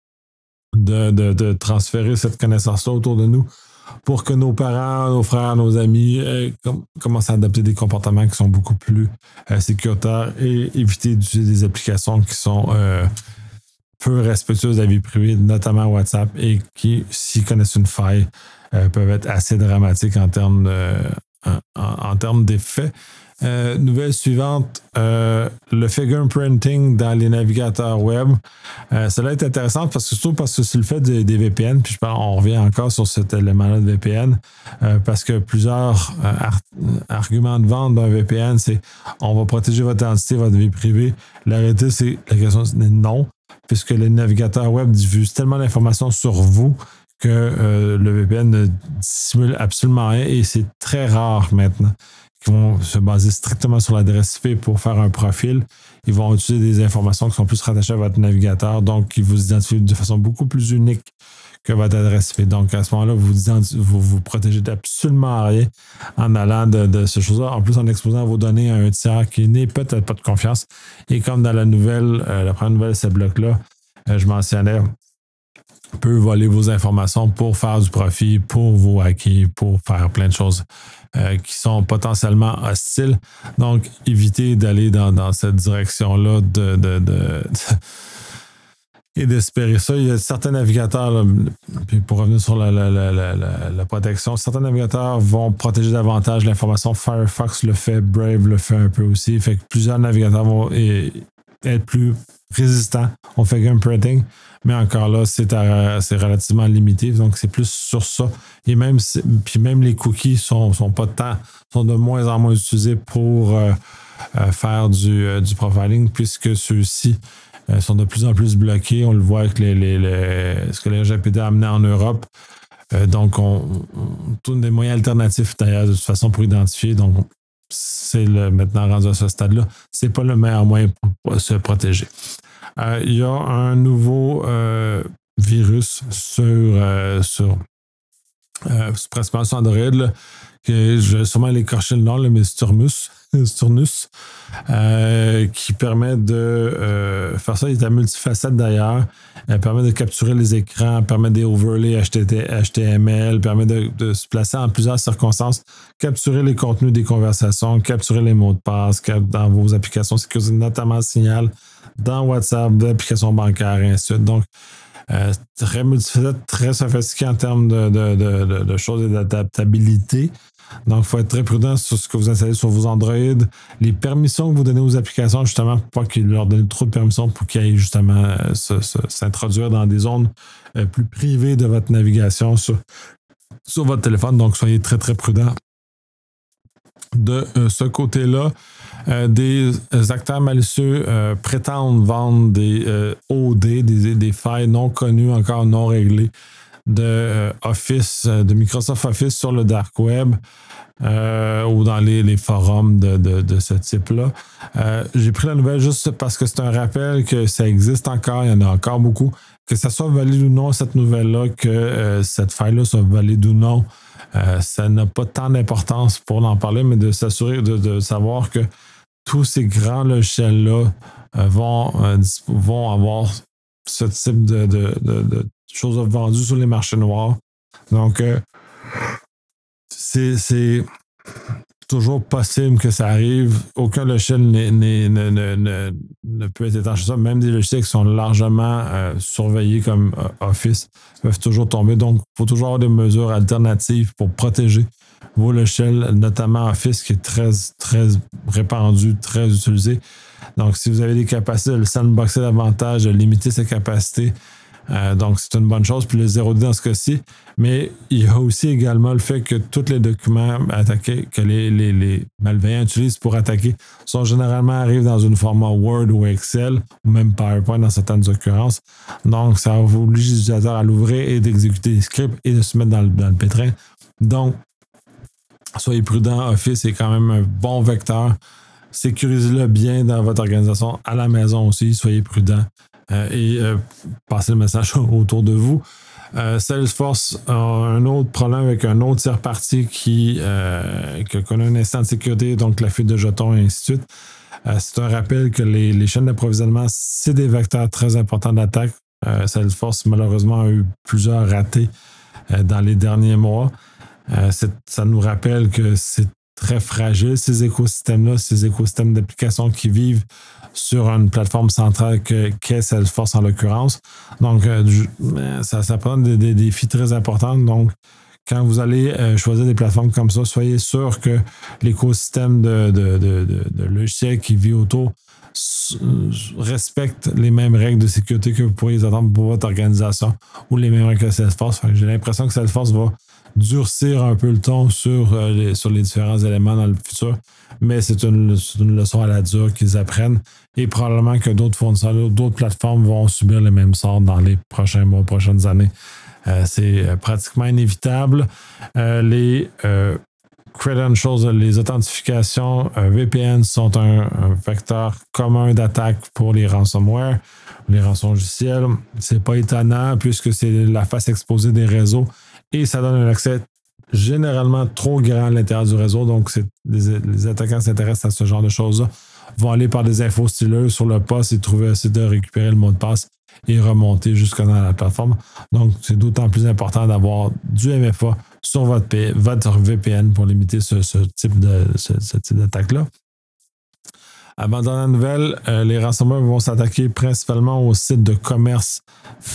[SPEAKER 1] de, de, de transférer cette connaissance-là autour de nous pour que nos parents, nos frères, nos amis euh, com- commencent à adopter des comportements qui sont beaucoup plus euh, sécuritaires et éviter d'utiliser des applications qui sont euh, peu respectueuses de la vie privée, notamment WhatsApp, et qui, s'ils connaissent une faille, euh, peuvent être assez dramatiques en termes, de, en, en termes d'effets. Euh, nouvelle suivante, euh, le fingerprinting dans les navigateurs web. Euh, cela est intéressant parce que surtout parce que c'est le fait des, des V P N, puis je parle, on revient encore sur cet élément-là de V P N, euh, parce que plusieurs euh, ar- arguments de vente d'un V P N, c'est on va protéger votre identité, votre vie privée. La réalité, c'est la question, c'est non, puisque les navigateurs web diffusent tellement d'informations sur vous que euh, le V P N ne dissimule absolument rien et c'est très rare maintenant qui vont se baser strictement sur l'adresse I P pour faire un profil. Ils vont utiliser des informations qui sont plus rattachées à votre navigateur, donc ils vous identifient de façon beaucoup plus unique que votre adresse I P. Donc à ce moment-là, vous vous, vous protégez d'absolument rien en allant de, de ces choses-là, en plus en exposant vos données à un tiers qui n'est peut-être pas de confiance. Et comme dans la nouvelle, euh, la première nouvelle de ce bloc-là, euh, je mentionnais, peut voler vos informations pour faire du profit, pour vous hacker, pour faire plein de choses euh, qui sont potentiellement hostiles. Donc, évitez d'aller dans, dans cette direction-là de, de, de, de et d'espérer ça. Il y a certains navigateurs, là, puis pour revenir sur la, la, la, la, la protection, certains navigateurs vont protéger davantage l'information. Firefox le fait, Brave le fait un peu aussi. Fait que plusieurs navigateurs vont et, être plus résistants au fingerprinting. Mais encore là, c'est, à, c'est relativement limité. Donc, c'est plus sur ça. Et même, puis même les cookies sont, sont pas tant, sont de moins en moins utilisés pour euh, euh, faire du, euh, du profiling, puisque ceux-ci euh, sont de plus en plus bloqués. On le voit avec les, les, les, ce que les R G P D a amené en Europe. Euh, donc, on, on tourne des moyens alternatifs d'ailleurs, de toute façon, pour identifier. Donc, c'est le, maintenant rendu à ce stade-là, c'est pas le meilleur moyen pour, pour se protéger. Euh, il y a un nouveau euh, virus sur, euh, sur, euh, principalement sur Android, là, que je vais sûrement l'écorcher le nom, là, mais Sturnus, Sturnus euh, qui permet de euh, faire ça. Il est à multifacette d'ailleurs. Elle permet de capturer les écrans, permet des overlays H T M L, permet de, de se placer en plusieurs circonstances, capturer les contenus des conversations, capturer les mots de passe dans vos applications sécurisées, notamment Signal, dans WhatsApp, d'applications bancaires, et ainsi de suite. Donc, euh, très multifacette, très sophistiqué en termes de, de, de, de, de choses et d'adaptabilité. Donc, il faut être très prudent sur ce que vous installez sur vos Android. Les permissions que vous donnez aux applications, justement, pour pas qu'ils leur donnent trop de permissions pour qu'ils aillent justement euh, se, se, s'introduire dans des zones euh, plus privées de votre navigation sur, sur votre téléphone. Donc, soyez très, très prudent de euh, ce côté-là. Euh, des acteurs malicieux euh, prétendent vendre des euh, O D, des, des failles non connues, encore non réglées de euh, Office, de Microsoft Office sur le dark web euh, ou dans les, les forums de, de, de ce type-là. Euh, j'ai pris la nouvelle juste parce que c'est un rappel que ça existe encore, il y en a encore beaucoup. Que ça soit valide ou non, cette nouvelle-là, que euh, cette faille-là soit valide ou non, euh, ça n'a pas tant d'importance pour en parler, mais de s'assurer de, de savoir que tous ces grands logiciels-là euh, vont, euh, vont avoir ce type de, de, de, de choses vendues sur les marchés noirs. Donc, euh, c'est, c'est toujours possible que ça arrive. Aucun logiciel n'est, n'est, ne, ne, ne, ne peut être étanche ça. Même des logiciels qui sont largement euh, surveillés comme euh, Office peuvent toujours tomber. Donc, il faut toujours avoir des mesures alternatives pour protéger vos logiciels, notamment Office qui est très, très répandu, très utilisé. Donc, si vous avez des capacités de le sandboxer davantage, de limiter ses capacités, euh, donc c'est une bonne chose. Puis le zéro D dans ce cas-ci. Mais il y a aussi également le fait que tous les documents attaqués, que les, les, les malveillants utilisent pour attaquer, sont généralement arrivent dans une format Word ou Excel, ou même PowerPoint dans certaines occurrences. Donc, ça oblige l'utilisateur à l'ouvrir et d'exécuter des scripts et de se mettre dans le, dans le pétrin. Donc, soyez prudent. Office est quand même un bon vecteur. Sécurisez-le bien dans votre organisation, à la maison aussi. Soyez prudent euh, et euh, passez le message autour de vous. Euh, Salesforce a un autre problème avec un autre tiers parti qui, euh, qui connaît un instant de sécurité, donc la fuite de jetons et ainsi de suite. Euh, c'est un rappel que les, les chaînes d'approvisionnement, c'est des vecteurs très importants d'attaque. Euh, Salesforce, malheureusement, a eu plusieurs ratés euh, dans les derniers mois. Euh, ça nous rappelle que c'est très fragile, ces écosystèmes-là, ces écosystèmes d'applications qui vivent sur une plateforme centrale que, qu'est Salesforce en l'occurrence. Donc, euh, ça, ça prend des, des défis très importants. Donc, quand vous allez euh, choisir des plateformes comme ça, soyez sûr que l'écosystème de, de, de, de, de logiciels qui vit autour respecte les mêmes règles de sécurité que vous pourriez attendre pour votre organisation ou les mêmes règles que Salesforce. Fait que j'ai l'impression que Salesforce va durcir un peu le ton sur, euh, les, sur les différents éléments dans le futur, mais c'est une, c'est une leçon à la dure qu'ils apprennent et probablement que d'autres fournisseurs, d'autres plateformes vont subir le même sort dans les prochains mois, prochaines années. Euh, c'est euh, pratiquement inévitable. Euh, les euh, credentials, les authentifications euh, V P N sont un, un vecteur commun d'attaque pour les ransomware, les rançons logiciels. C'est pas étonnant puisque c'est la face exposée des réseaux et ça donne un accès généralement trop grand à l'intérieur du réseau. Donc, c'est, les, les attaquants s'intéressent à ce genre de choses-là, vont aller par des infos styleuses sur le poste et trouver essayer de récupérer le mot de passe et remonter jusque dans la plateforme. Donc, c'est d'autant plus important d'avoir du M F A sur votre, P- votre V P N pour limiter ce, ce type de, ce, ce type d'attaque-là. Avant dans la nouvelle, euh, les ransomware vont s'attaquer principalement aux sites de commerce,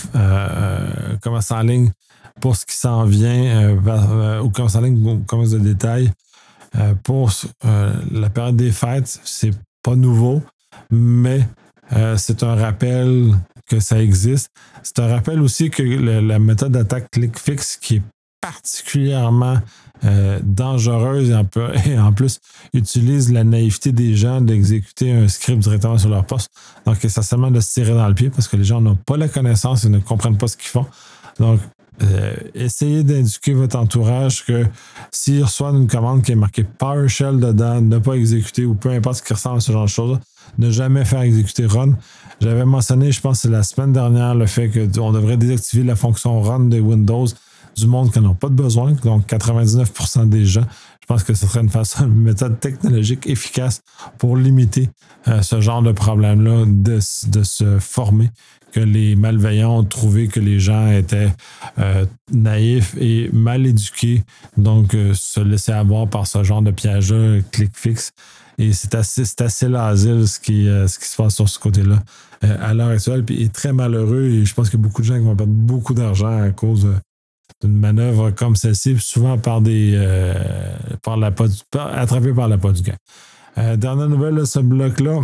[SPEAKER 1] euh, commerce en ligne pour ce qui s'en vient, euh, euh, au commerce en ligne ou au commerce de détail. Euh, pour euh, la période des fêtes, c'est pas nouveau, mais euh, c'est un rappel que ça existe. C'est un rappel aussi que le, la méthode d'attaque ClickFix, qui est particulièrement euh, dangereuse et en, et en plus utilise la naïveté des gens d'exécuter un script directement sur leur poste. Donc, essentiellement de se tirer dans le pied parce que les gens n'ont pas la connaissance et ne comprennent pas ce qu'ils font. Donc, euh, essayez d'indiquer votre entourage que s'il reçoit une commande qui est marquée PowerShell dedans, ne pas exécuter ou peu importe ce qui ressemble à ce genre de choses, ne jamais faire exécuter run. J'avais mentionné, je pense que c'est la semaine dernière, le fait qu'on devrait désactiver la fonction run de Windows du monde qui n'en a pas de besoin, donc quatre-vingt-dix-neuf pour cent des gens. Je pense que ce serait une façon, une méthode technologique efficace pour limiter euh, ce genre de problème-là, de, de se former, que les malveillants ont trouvé que les gens étaient euh, naïfs et mal éduqués, donc euh, se laisser avoir par ce genre de piège-là, clic fixe. Et c'est assez, c'est assez l'asile ce qui, euh, ce qui se passe sur ce côté-là euh, à l'heure actuelle, puis est très malheureux et je pense qu'il y a beaucoup de gens qui vont perdre beaucoup d'argent à cause de d'une manœuvre comme celle-ci, souvent par des euh, par la pas du, par, attrapée par la pas du gars. Euh, dernière nouvelle de ce bloc-là,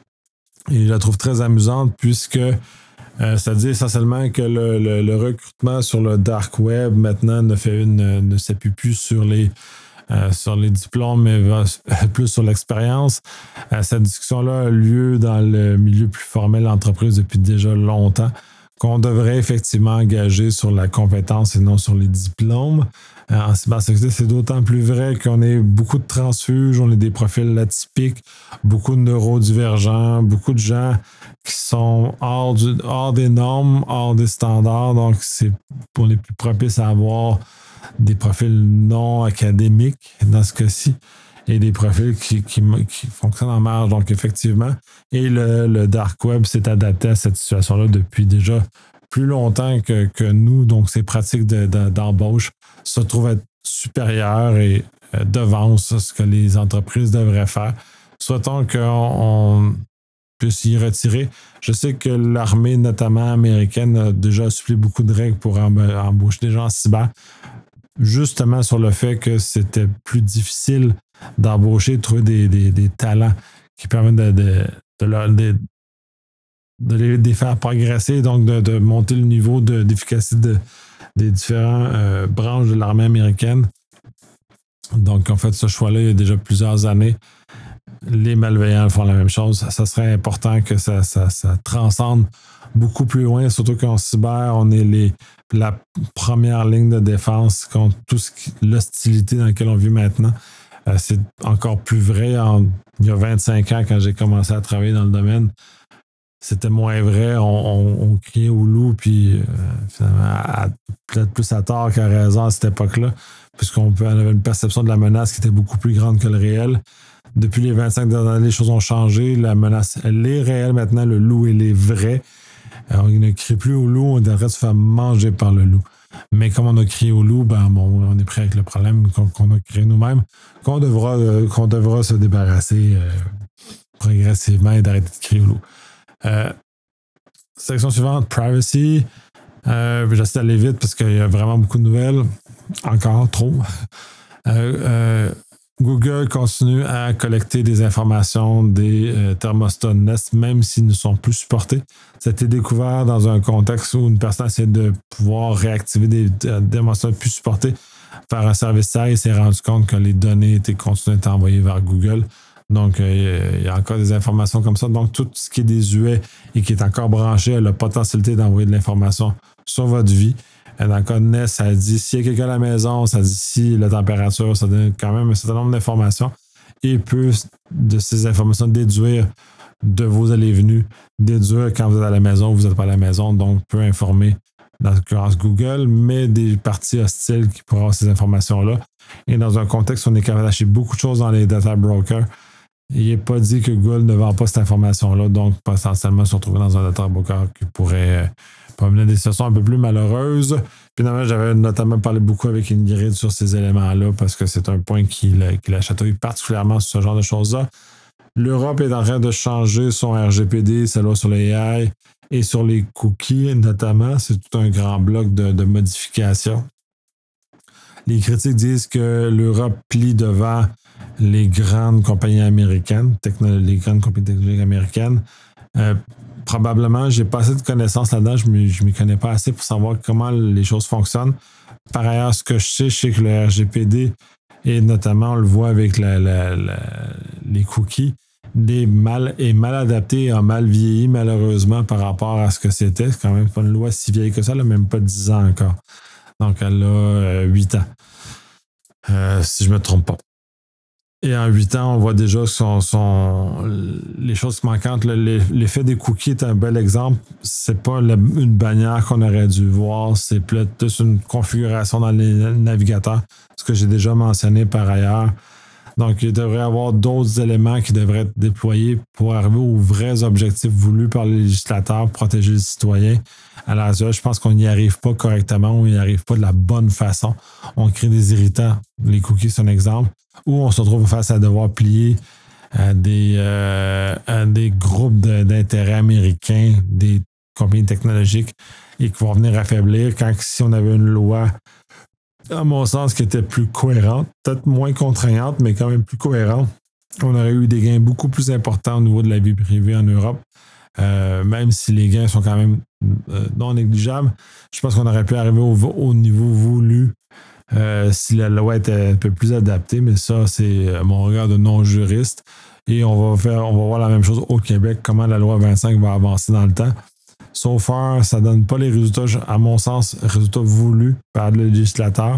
[SPEAKER 1] et je la trouve très amusante puisque euh, ça dit essentiellement que le, le, le recrutement sur le dark web maintenant ne fait une, ne s'appuie plus sur les euh, sur les diplômes, mais va plus sur l'expérience. Euh, cette discussion-là a lieu dans le milieu plus formel de l'entreprise depuis déjà longtemps, qu'on devrait effectivement engager sur la compétence et non sur les diplômes. Euh, en cybersécurité, c'est d'autant plus vrai qu'on a beaucoup de transfuges, on a des profils atypiques, beaucoup de neurodivergents, beaucoup de gens qui sont hors, du, hors des normes, hors des standards. Donc, c'est, on est plus propice à avoir des profils non académiques dans ce cas-ci et des profils qui, qui, qui fonctionnent en marge. Donc, effectivement, et le, le dark web s'est adapté à cette situation-là depuis déjà plus longtemps que, que nous. Donc, ces pratiques de, de, d'embauche se trouvent être supérieures et euh, devancent ce que les entreprises devraient faire. Souhaitons qu'on on puisse y retirer. Je sais que l'armée, notamment américaine, a déjà supplié beaucoup de règles pour embaucher des gens en cyber, justement sur le fait que c'était plus difficile d'embaucher, de trouver des, des, des talents qui permettent de, de, de, leur, de, de, les, de les faire progresser, donc de, de monter le niveau de, d'efficacité de, des différentes euh, branches de l'armée américaine. Donc, en fait, ce choix-là, il y a déjà plusieurs années. Les malveillants font la même chose. Ça serait important que ça, ça, ça transcende beaucoup plus loin, surtout qu'en cyber, on est les, la première ligne de défense contre tout ce qui, l'hostilité dans laquelle on vit maintenant. Euh, c'est encore plus vrai en, il y a vingt-cinq ans, quand j'ai commencé à travailler dans le domaine. C'était moins vrai. On, on, on criait au loup, puis euh, finalement, à, peut-être plus à tort qu'à raison à cette époque-là, puisqu'on peut, on avait une perception de la menace qui était beaucoup plus grande que le réel. Depuis les vingt-cinq dernières années, les choses ont changé. La menace, elle est réelle maintenant. Le loup, il est vrai. Alors, il ne crie plus au loup, on devrait se faire manger par le loup. Mais comme on a crié au loup, ben bon, on est prêt avec le problème qu'on, qu'on a créé nous-mêmes, qu'on devra, euh, qu'on devra se débarrasser euh, progressivement et d'arrêter de crier au loup. Euh, section suivante, privacy. Euh, j'essaie d'aller vite parce qu'il y a vraiment beaucoup de nouvelles. Encore trop. Euh, euh, Google continue à collecter des informations des euh, thermostats Nest, même s'ils ne sont plus supportés. Ça a été découvert dans un contexte où une personne essaie de pouvoir réactiver des euh, thermostats plus supportés par un service tiers et s'est rendu compte que les données étaient continuées à être envoyées vers Google. Donc, euh, il y a encore des informations comme ça. Donc, tout ce qui est désuet et qui est encore branché a la potentialité d'envoyer de l'information sur votre vie. Dans le cas de Nest, ça dit s'il y a quelqu'un à la maison, ça dit si la température, ça donne quand même un certain nombre d'informations et peut de ces informations déduire de vos allées et venues, déduire quand vous êtes à la maison ou vous n'êtes pas à la maison, donc peut informer, dans l'occurrence Google, mais des parties hostiles qui pourraient avoir ces informations-là. Et dans un contexte où on est capable d'acheter beaucoup de choses dans les data brokers, il n'est pas dit que Google ne vend pas cette information-là, donc potentiellement se retrouver dans un data broker qui pourrait euh, mener des situations un peu plus malheureuses. Puis finalement, j'avais notamment parlé beaucoup avec Ingrid sur ces éléments-là parce que c'est un point qui la, qui la chatouille particulièrement sur ce genre de choses-là. L'Europe est en train de changer son R G P D, sa loi sur les A I et sur les cookies notamment. C'est tout un grand bloc de, de modifications. Les critiques disent que l'Europe plie devant les grandes compagnies américaines, techno- les grandes compagnies technologiques américaines. Euh, probablement, j'ai pas assez de connaissances là-dedans, je ne m'y connais pas assez pour savoir comment les choses fonctionnent. Par ailleurs, ce que je sais, je sais que le R G P D, et notamment on le voit avec la, la, la, les cookies, est mal, est mal adapté et a mal vieilli malheureusement par rapport à ce que c'était. C'est quand même pas une loi si vieille que ça, là, même pas dix ans encore. Donc, elle a huit ans, euh, si je ne me trompe pas. Et en huit ans, on voit déjà son, son, les choses manquantes. L'effet des cookies est un bel exemple. C'est pas la, une bannière qu'on aurait dû voir, c'est plus une configuration dans les navigateurs, ce que j'ai déjà mentionné par ailleurs. Donc, il devrait y avoir d'autres éléments qui devraient être déployés pour arriver aux vrais objectifs voulus par les législateurs, protéger les citoyens. À l'heure actuelle, je pense qu'on n'y arrive pas correctement, on n'y arrive pas de la bonne façon. On crée des irritants. Les cookies, c'est un exemple. Ou on se retrouve face à devoir plier à des, euh, à des groupes d'intérêts américains, des compagnies technologiques, et qui vont venir affaiblir quand si on avait une loi, à mon sens, qui était plus cohérente, peut-être moins contraignante, mais quand même plus cohérente, on aurait eu des gains beaucoup plus importants au niveau de la vie privée en Europe, euh, même si les gains sont quand même euh, non négligeables. Je pense qu'on aurait pu arriver au, au niveau voulu euh, si la loi était un peu plus adaptée, mais ça, c'est mon regard de non-juriste. Et on va faire, on va voir la même chose au Québec, comment la loi vingt-cinq va avancer dans le temps. So far, ça ne donne pas les résultats, à mon sens, résultats voulus par le législateur.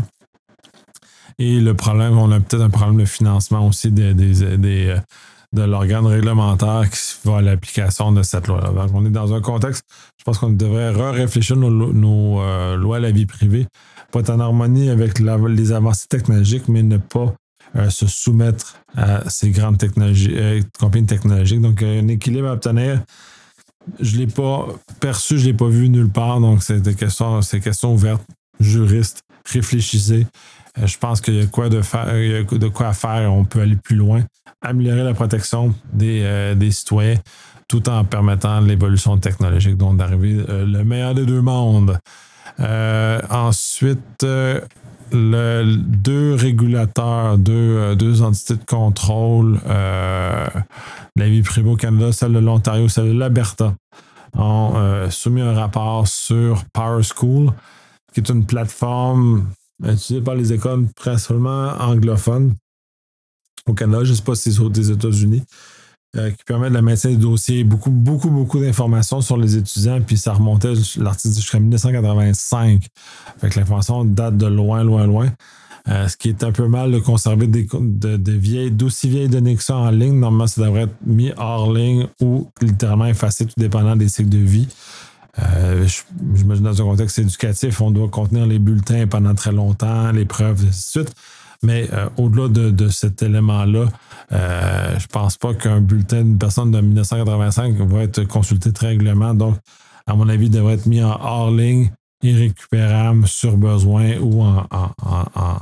[SPEAKER 1] Et le problème, on a peut-être un problème de financement aussi des, des, des, de l'organe réglementaire qui va à l'application de cette loi-là. Donc, on est dans un contexte, je pense qu'on devrait réfléchir nos, nos euh, lois à la vie privée, pas être en harmonie avec la, les avancées technologiques, mais ne pas euh, se soumettre à ces grandes technologies, euh, compagnies technologiques. Donc, un équilibre à obtenir. Je ne l'ai pas perçu, je ne l'ai pas vu nulle part, donc c'est des questions, c'est des questions ouvertes. Juristes, réfléchissez. Euh, je pense qu'il y a quoi de faire, il y a de quoi faire, on peut aller plus loin, améliorer la protection des, euh, des citoyens, tout en permettant l'évolution technologique, donc d'arriver euh, le meilleur des deux mondes. Euh, ensuite, euh, le, deux régulateurs, deux, deux entités de contrôle euh, de la vie privée au Canada, celle de l'Ontario, celle de l'Alberta, ont euh, soumis un rapport sur PowerSchool, qui est une plateforme utilisée par les écoles principalement anglophones au Canada, je ne sais pas si c'est des États-Unis, euh, qui permet de la maintien des dossiers, beaucoup, beaucoup, beaucoup d'informations sur les étudiants, puis ça remontait, l'article jusqu'à dix-neuf cent quatre-vingt-cinq. Fait que l'information date de loin, loin, loin. Euh, ce qui est un peu mal de conserver des, de, de vieilles, d'aussi vieilles données que ça en ligne. Normalement, ça devrait être mis hors ligne ou littéralement effacé, tout dépendant des cycles de vie. Euh, J'imagine dans un contexte éducatif, on doit contenir les bulletins pendant très longtemps, les preuves, et ainsi de suite. Mais euh, au-delà de, de cet élément-là, euh, je pense pas qu'un bulletin d'une personne de dix-neuf cent quatre-vingt-cinq va être consulté très régulièrement. Donc, à mon avis, il devrait être mis en hors ligne, irrécupérable, sur besoin ou en, en, en, en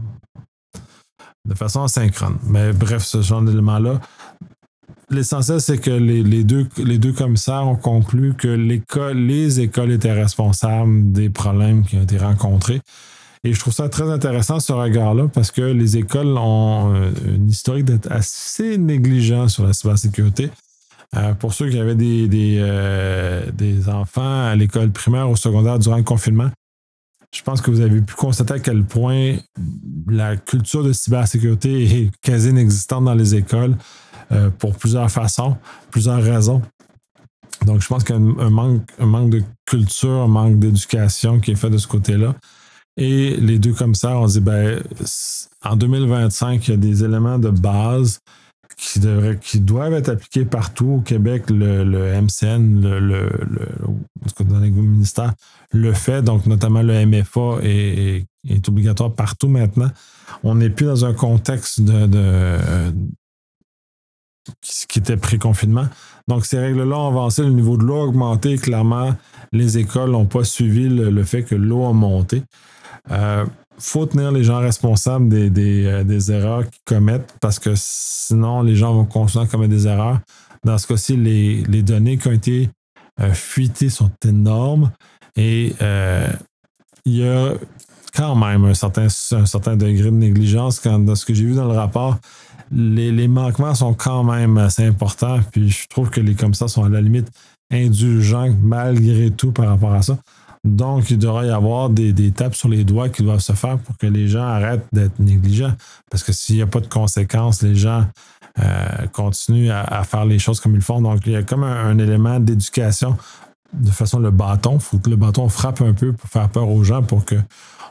[SPEAKER 1] de façon asynchrone. Mais bref, ce genre d'élément-là. L'essentiel, c'est que les, les, deux, les deux commissaires ont conclu que l'école, les écoles étaient responsables des problèmes qui ont été rencontrés. Et je trouve ça très intéressant, ce regard-là, parce que les écoles ont une historique d'être assez négligents sur la cybersécurité. Euh, pour ceux qui avaient des, des, euh, des enfants à l'école primaire ou secondaire durant le confinement, je pense que vous avez pu constater à quel point la culture de cybersécurité est quasi inexistante dans les écoles euh, pour plusieurs façons, plusieurs raisons. Donc, je pense qu'il y a un, un, manque, un manque de culture, un manque d'éducation qui est fait de ce côté-là. Et les deux commissaires ont dit, ben, en deux mille vingt-cinq, il y a des éléments de base qui, devraient, qui doivent être appliqués partout au Québec. Le, le M C N, le, le, le, dans les ministères, le fait. Donc, notamment le M F A est, est, est obligatoire partout maintenant. On n'est plus dans un contexte de, de qui était pré-confinement. Donc, ces règles-là ont avancé, le niveau de l'eau a augmenté. Clairement, les écoles n'ont pas suivi le, le fait que l'eau a monté. Il euh, faut tenir les gens responsables des, des, euh, des erreurs qu'ils commettent parce que sinon, les gens vont continuer à commettre des erreurs. Dans ce cas-ci, les, les données qui ont été euh, fuitées sont énormes et euh, il y a quand même un certain, un certain degré de négligence. Quand, dans ce que j'ai vu dans le rapport, les, les manquements sont quand même assez importants. Puis je trouve que les commissaires sont à la limite indulgents malgré tout par rapport à ça. Donc, il devrait y avoir des, des tapes sur les doigts qui doivent se faire pour que les gens arrêtent d'être négligents. Parce que s'il n'y a pas de conséquences, les gens euh, continuent à, à faire les choses comme ils le font. Donc, il y a comme un, un élément d'éducation. De façon, le bâton, il faut que le bâton frappe un peu pour faire peur aux gens pour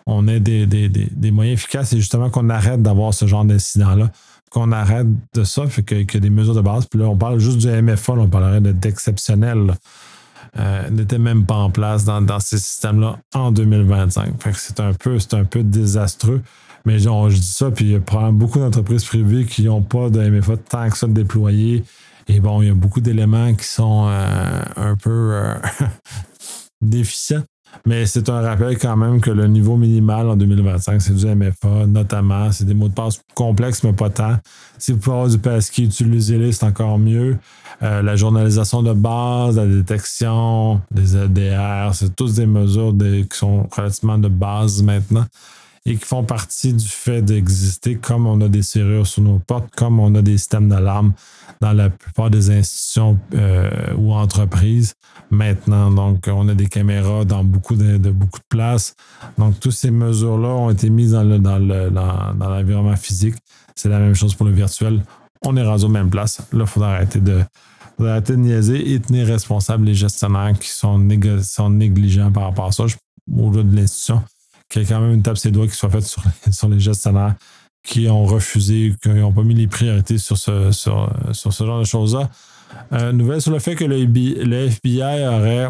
[SPEAKER 1] on ait des, des, des, des moyens efficaces et justement qu'on arrête d'avoir ce genre d'incident-là, qu'on arrête de ça, fait que, que des mesures de base. Puis là, on parle juste du M F A, là, on parlerait d'exceptionnel. Euh, n'était même pas en place dans, dans ces systèmes-là en deux mille vingt-cinq. Fait que c'est un peu, c'est un peu désastreux. Mais genre, je dis ça, puis il y a probablement beaucoup d'entreprises privées qui n'ont pas de M F A tant que ça déployé. Et bon, il y a beaucoup d'éléments qui sont euh, un peu euh, déficients. Mais c'est un rappel quand même que le niveau minimal en deux mille vingt-cinq, c'est du M F A, notamment. C'est des mots de passe complexes, mais pas tant. Si vous pouvez avoir du passkey, utilisez-les, c'est encore mieux. Euh, la journalisation de base, la détection, des E D R, c'est tous des mesures de, qui sont relativement de base maintenant et qui font partie du fait d'exister comme on a des serrures sur nos portes, comme on a des systèmes d'alarme dans la plupart des institutions euh, ou entreprises maintenant. Donc, on a des caméras dans beaucoup de, de beaucoup de places. Donc, toutes ces mesures-là ont été mises dans, le, dans, le, dans, dans l'environnement physique. C'est la même chose pour le virtuel. On est rendu aux mêmes places. Là, il faudra arrêter de, faudra arrêter de niaiser et tenir responsables les gestionnaires qui sont, nég- sont négligents par rapport à ça. Je, au-delà de l'institution, qu'il y ait quand même une tape ses doigts qui soit faite sur les, sur les gestionnaires qui ont refusé, qui n'ont pas mis les priorités sur ce, sur, sur ce genre de choses-là. Euh, nouvelle sur le fait que le, le F B I aurait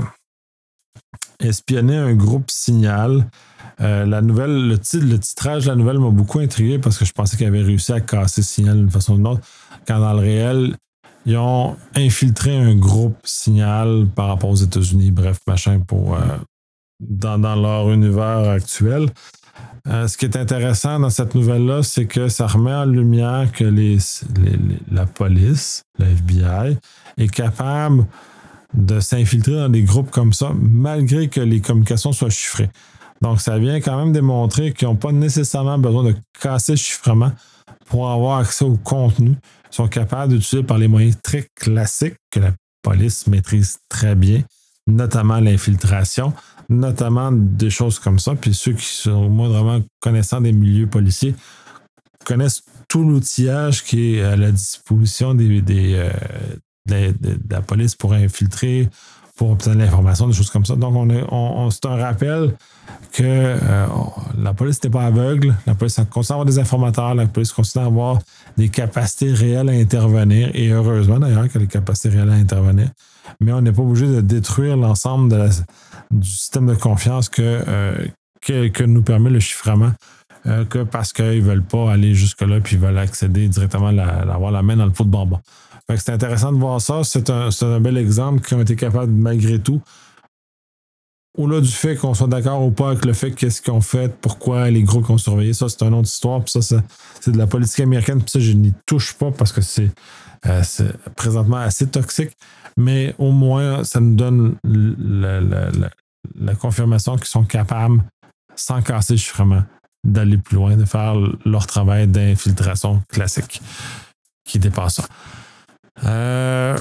[SPEAKER 1] espionné un groupe Signal. Euh, la nouvelle, le, titre, le titrage de la nouvelle m'a beaucoup intrigué parce que je pensais qu'ils avaient réussi à casser Signal d'une façon ou d'une autre, quand dans le réel, ils ont infiltré un groupe Signal par rapport aux États-Unis, bref, machin, pour, euh, dans, dans leur univers actuel. Euh, ce qui est intéressant dans cette nouvelle-là, c'est que ça remet en lumière que les, les, les, la police, le F B I, est capable de s'infiltrer dans des groupes comme ça, malgré que les communications soient chiffrées. Donc, ça vient quand même démontrer qu'ils n'ont pas nécessairement besoin de casser le chiffrement pour avoir accès au contenu. Ils sont capables d'utiliser par les moyens très classiques que la police maîtrise très bien, notamment l'infiltration, notamment des choses comme ça. Puis ceux qui sont moindrement connaissants des milieux policiers connaissent tout l'outillage qui est à la disposition des, des, euh, de, la, de la police pour infiltrer, pour obtenir l'information, des choses comme ça. Donc, on est, on, on, c'est un rappel que euh, la police n'est pas aveugle, la police continue à avoir des informateurs, la police continue à avoir des capacités réelles à intervenir, et heureusement d'ailleurs qu'elle a des capacités réelles à intervenir, mais on n'est pas obligé de détruire l'ensemble de la, du système de confiance que, euh, que, que nous permet le chiffrement, euh, que parce qu'ils ne veulent pas aller jusque-là puis ils veulent accéder directement, la, avoir la main dans le pot de bonbons. Fait que c'est intéressant de voir ça. C'est un, c'est un bel exemple qu'ils ont été capables, malgré tout, au-delà du fait qu'on soit d'accord ou pas avec le fait qu'est-ce qu'ils ont fait, pourquoi les groupes ont surveillé, ça, c'est une autre histoire. Puis ça, c'est, c'est de la politique américaine. Puis ça, je n'y touche pas parce que c'est, euh, c'est présentement assez toxique. Mais au moins, ça nous donne la, la, la, la confirmation qu'ils sont capables, sans casser le chiffrement, d'aller plus loin, de faire leur travail d'infiltration classique qui dépasse ça. Euh,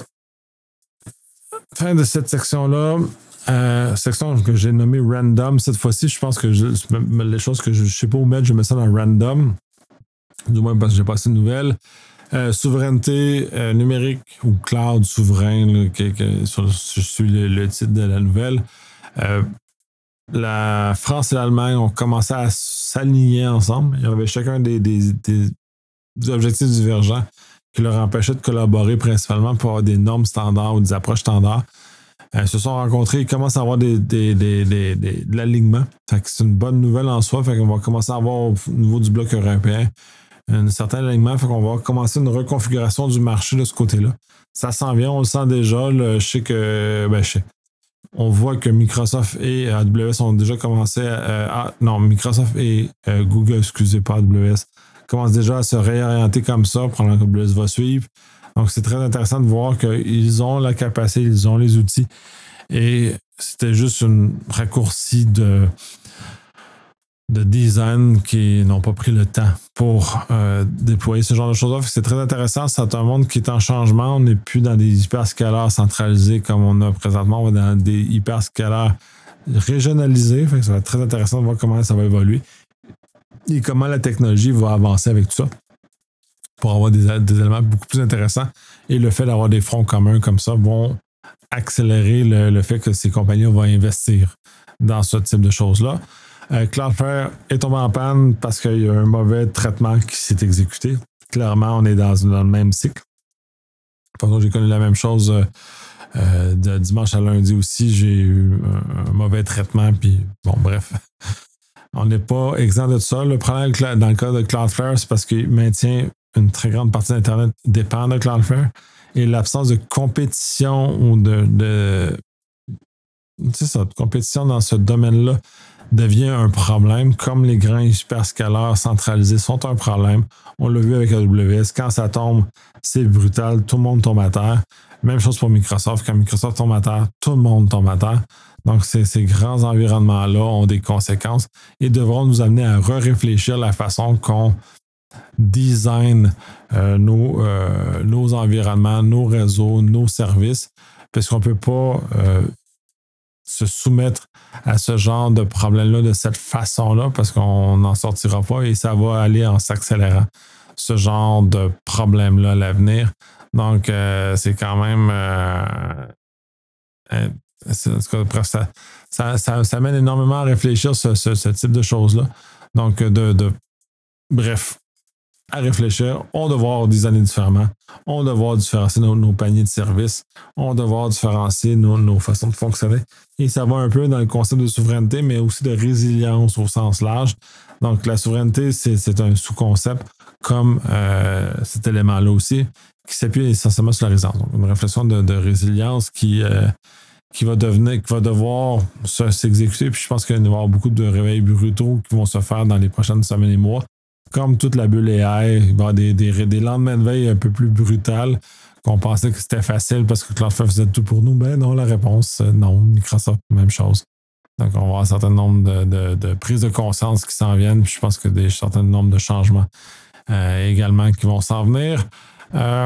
[SPEAKER 1] fin de cette section-là. Euh, section que j'ai nommée Random. Cette fois-ci, je pense que je, les choses que je ne sais pas où mettre, je mets ça dans Random. Du moins parce que j'ai passé une nouvelle. Euh, souveraineté euh, numérique ou cloud souverain, là, que, que, sur, sur le, le titre de la nouvelle. Euh, la France et l'Allemagne ont commencé à s'aligner ensemble. Il y avait chacun des, des, des, des objectifs divergents qui leur empêchaient de collaborer principalement pour avoir des normes standards ou des approches standards. Ils se sont rencontrés, ils commencent à avoir des, des, des, des, des, de l'alignement. Fait que c'est une bonne nouvelle en soi. Fait qu'on va commencer à avoir au niveau du bloc européen un certain alignement. Fait qu'on va commencer une reconfiguration du marché de ce côté-là. Ça s'en vient, on le sent déjà. Là, je sais que. Ben, je sais. On voit que Microsoft et A W S ont déjà commencé à. à non, Microsoft et euh, Google, excusez pas, A W S, commencent déjà à se réorienter comme ça. Probablement que A W S va suivre. Donc, c'est très intéressant de voir qu'ils ont la capacité, ils ont les outils. Et c'était juste un raccourci de, de design qui n'ont pas pris le temps pour euh, déployer ce genre de choses-là. C'est très intéressant. C'est un monde qui est en changement. On n'est plus dans des hyperscalars centralisés comme on a présentement. On va dans des hyperscalars régionalisés. Fait que ça va être très intéressant de voir comment ça va évoluer et comment la technologie va avancer avec tout ça, pour avoir des, des éléments beaucoup plus intéressants. Et le fait d'avoir des fronts communs comme ça vont accélérer le, le fait que ces compagnies vont investir dans ce type de choses-là. Euh, Cloudflare est tombé en panne parce qu'il y a un mauvais traitement qui s'est exécuté. Clairement, on est dans, dans le même cycle. Pendant que j'ai connu la même chose euh, euh, de dimanche à lundi aussi, j'ai eu un, un mauvais traitement. Puis, bon, bref. On n'est pas exempt de ça. Le problème dans le cas de Cloudflare, c'est parce qu'il maintient une très grande partie d'Internet dépend de Cloudflare. Et l'absence de compétition ou de, de c'est ça, de compétition dans ce domaine-là devient un problème, comme les grands hyperscalers centralisés sont un problème. On l'a vu avec A W S. Quand ça tombe, c'est brutal. Tout le monde tombe à terre. Même chose pour Microsoft. Quand Microsoft tombe à terre, tout le monde tombe à terre. Donc, ces, ces grands environnements-là ont des conséquences et devront nous amener à re-réfléchir la façon qu'on design euh, nos, euh, nos environnements, nos réseaux, nos services, parce qu'on ne peut pas euh, se soumettre à ce genre de problème-là de cette façon-là, parce qu'on n'en sortira pas et ça va aller en s'accélérant, ce genre de problème-là à l'avenir. Donc, euh, c'est quand même... Euh, euh, bref, ça, ça, ça, ça mène énormément à réfléchir ce, ce, ce type de choses-là. Donc, de, de bref, à réfléchir, on doit devoir designer différemment, on doit devoir différencier nos, nos paniers de services, on doit devoir différencier nos, nos façons de fonctionner. Et ça va un peu dans le concept de souveraineté, mais aussi de résilience au sens large. Donc, la souveraineté, c'est, c'est un sous-concept comme euh, cet élément-là aussi, qui s'appuie essentiellement sur la résilience. Donc, une réflexion de, de résilience qui... Euh, qui va devenir, qui va devoir se, s'exécuter. Puis je pense qu'il va y avoir beaucoup de réveils brutaux qui vont se faire dans les prochaines semaines et mois. Comme toute la bulle A I, il va y avoir des, des, des lendemains de veille un peu plus brutales qu'on pensait que c'était facile parce que Cloudflare faisait tout pour nous. Ben non, la réponse, non. Microsoft, même chose. Donc, on va avoir un certain nombre de, de, de prises de conscience qui s'en viennent. Puis je pense que des certain nombre de changements euh, également qui vont s'en venir. Euh,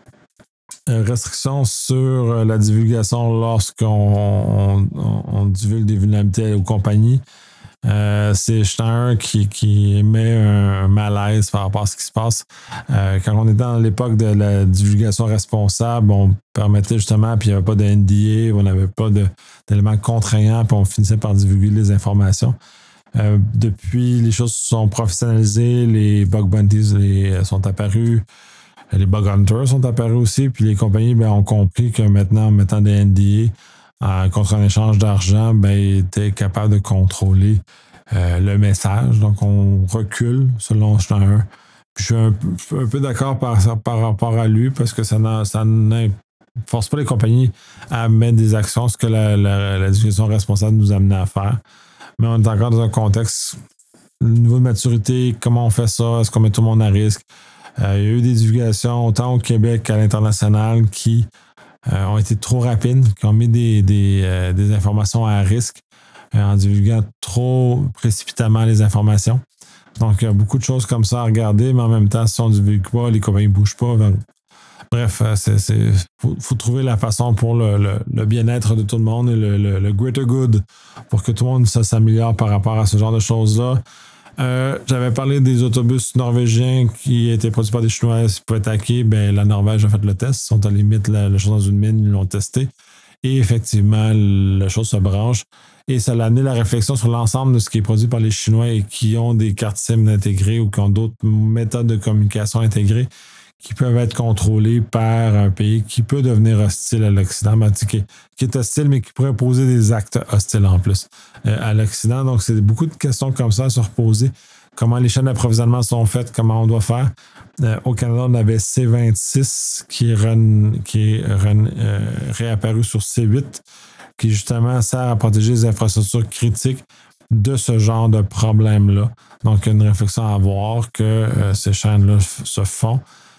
[SPEAKER 1] Restrictions sur la divulgation lorsqu'on on, on, on divulgue des vulnérabilités aux compagnies. Euh, c'est un qui, qui émet un malaise par rapport à ce qui se passe. Euh, quand on était dans l'époque de la divulgation responsable, on permettait justement, puis il n'y avait pas de N D A, on n'avait pas de, d'éléments contraignants, puis on finissait par divulguer les informations. Euh, depuis, les choses sont professionnalisées, les bug bounties les, sont apparus. Les bug hunters sont apparus aussi, puis les compagnies ben, ont compris que maintenant, en mettant des N D A euh, contre un échange d'argent, ben, ils étaient capables de contrôler euh, le message. Donc, on recule selon Schneier. Puis je suis un, un peu d'accord par, par rapport à lui parce que ça, ça n'enforce pas les compagnies à mettre des actions, ce que la, la, la discussion responsable nous amenait à faire. Mais on est encore dans un contexte, le niveau de maturité, comment on fait ça, est-ce qu'on met tout le monde à risque? Euh, il y a eu des divulgations autant au Québec qu'à l'international qui euh, ont été trop rapides, qui ont mis des, des, euh, des informations à risque euh, en divulguant trop précipitamment les informations. Donc, il y a beaucoup de choses comme ça à regarder, mais en même temps, si on ne divulgue pas, les compagnies ne bougent pas. Donc, bref, il faut, faut trouver la façon pour le, le, le bien-être de tout le monde et le, le, le greater good pour que tout le monde ça, s'améliore par rapport à ce genre de choses-là. Euh, j'avais parlé des autobus norvégiens qui étaient produits par des Chinois qui pouvaient attaquer. Ben, la Norvège a fait le test. Ils sont à la limite la, la chose dans une mine, ils l'ont testé. Et effectivement, la chose se branche. Et ça a amené la réflexion sur l'ensemble de ce qui est produit par les Chinois et qui ont des cartes SIM intégrées ou qui ont d'autres méthodes de communication intégrées qui peuvent être contrôlées par un pays qui peut devenir hostile à l'Occident, ben, qui, qui est hostile, mais qui pourrait poser des actes hostiles en plus euh, à l'Occident. Donc, c'est beaucoup de questions comme ça à se reposer. Comment les chaînes d'approvisionnement sont faites, comment on doit faire. Euh, au Canada, on avait C vingt-six qui est, run, qui est run, euh, réapparu sur C huit, qui justement sert à protéger les infrastructures critiques de ce genre de problème-là. Donc, une réflexion à avoir que euh, ces chaînes-là f- se font.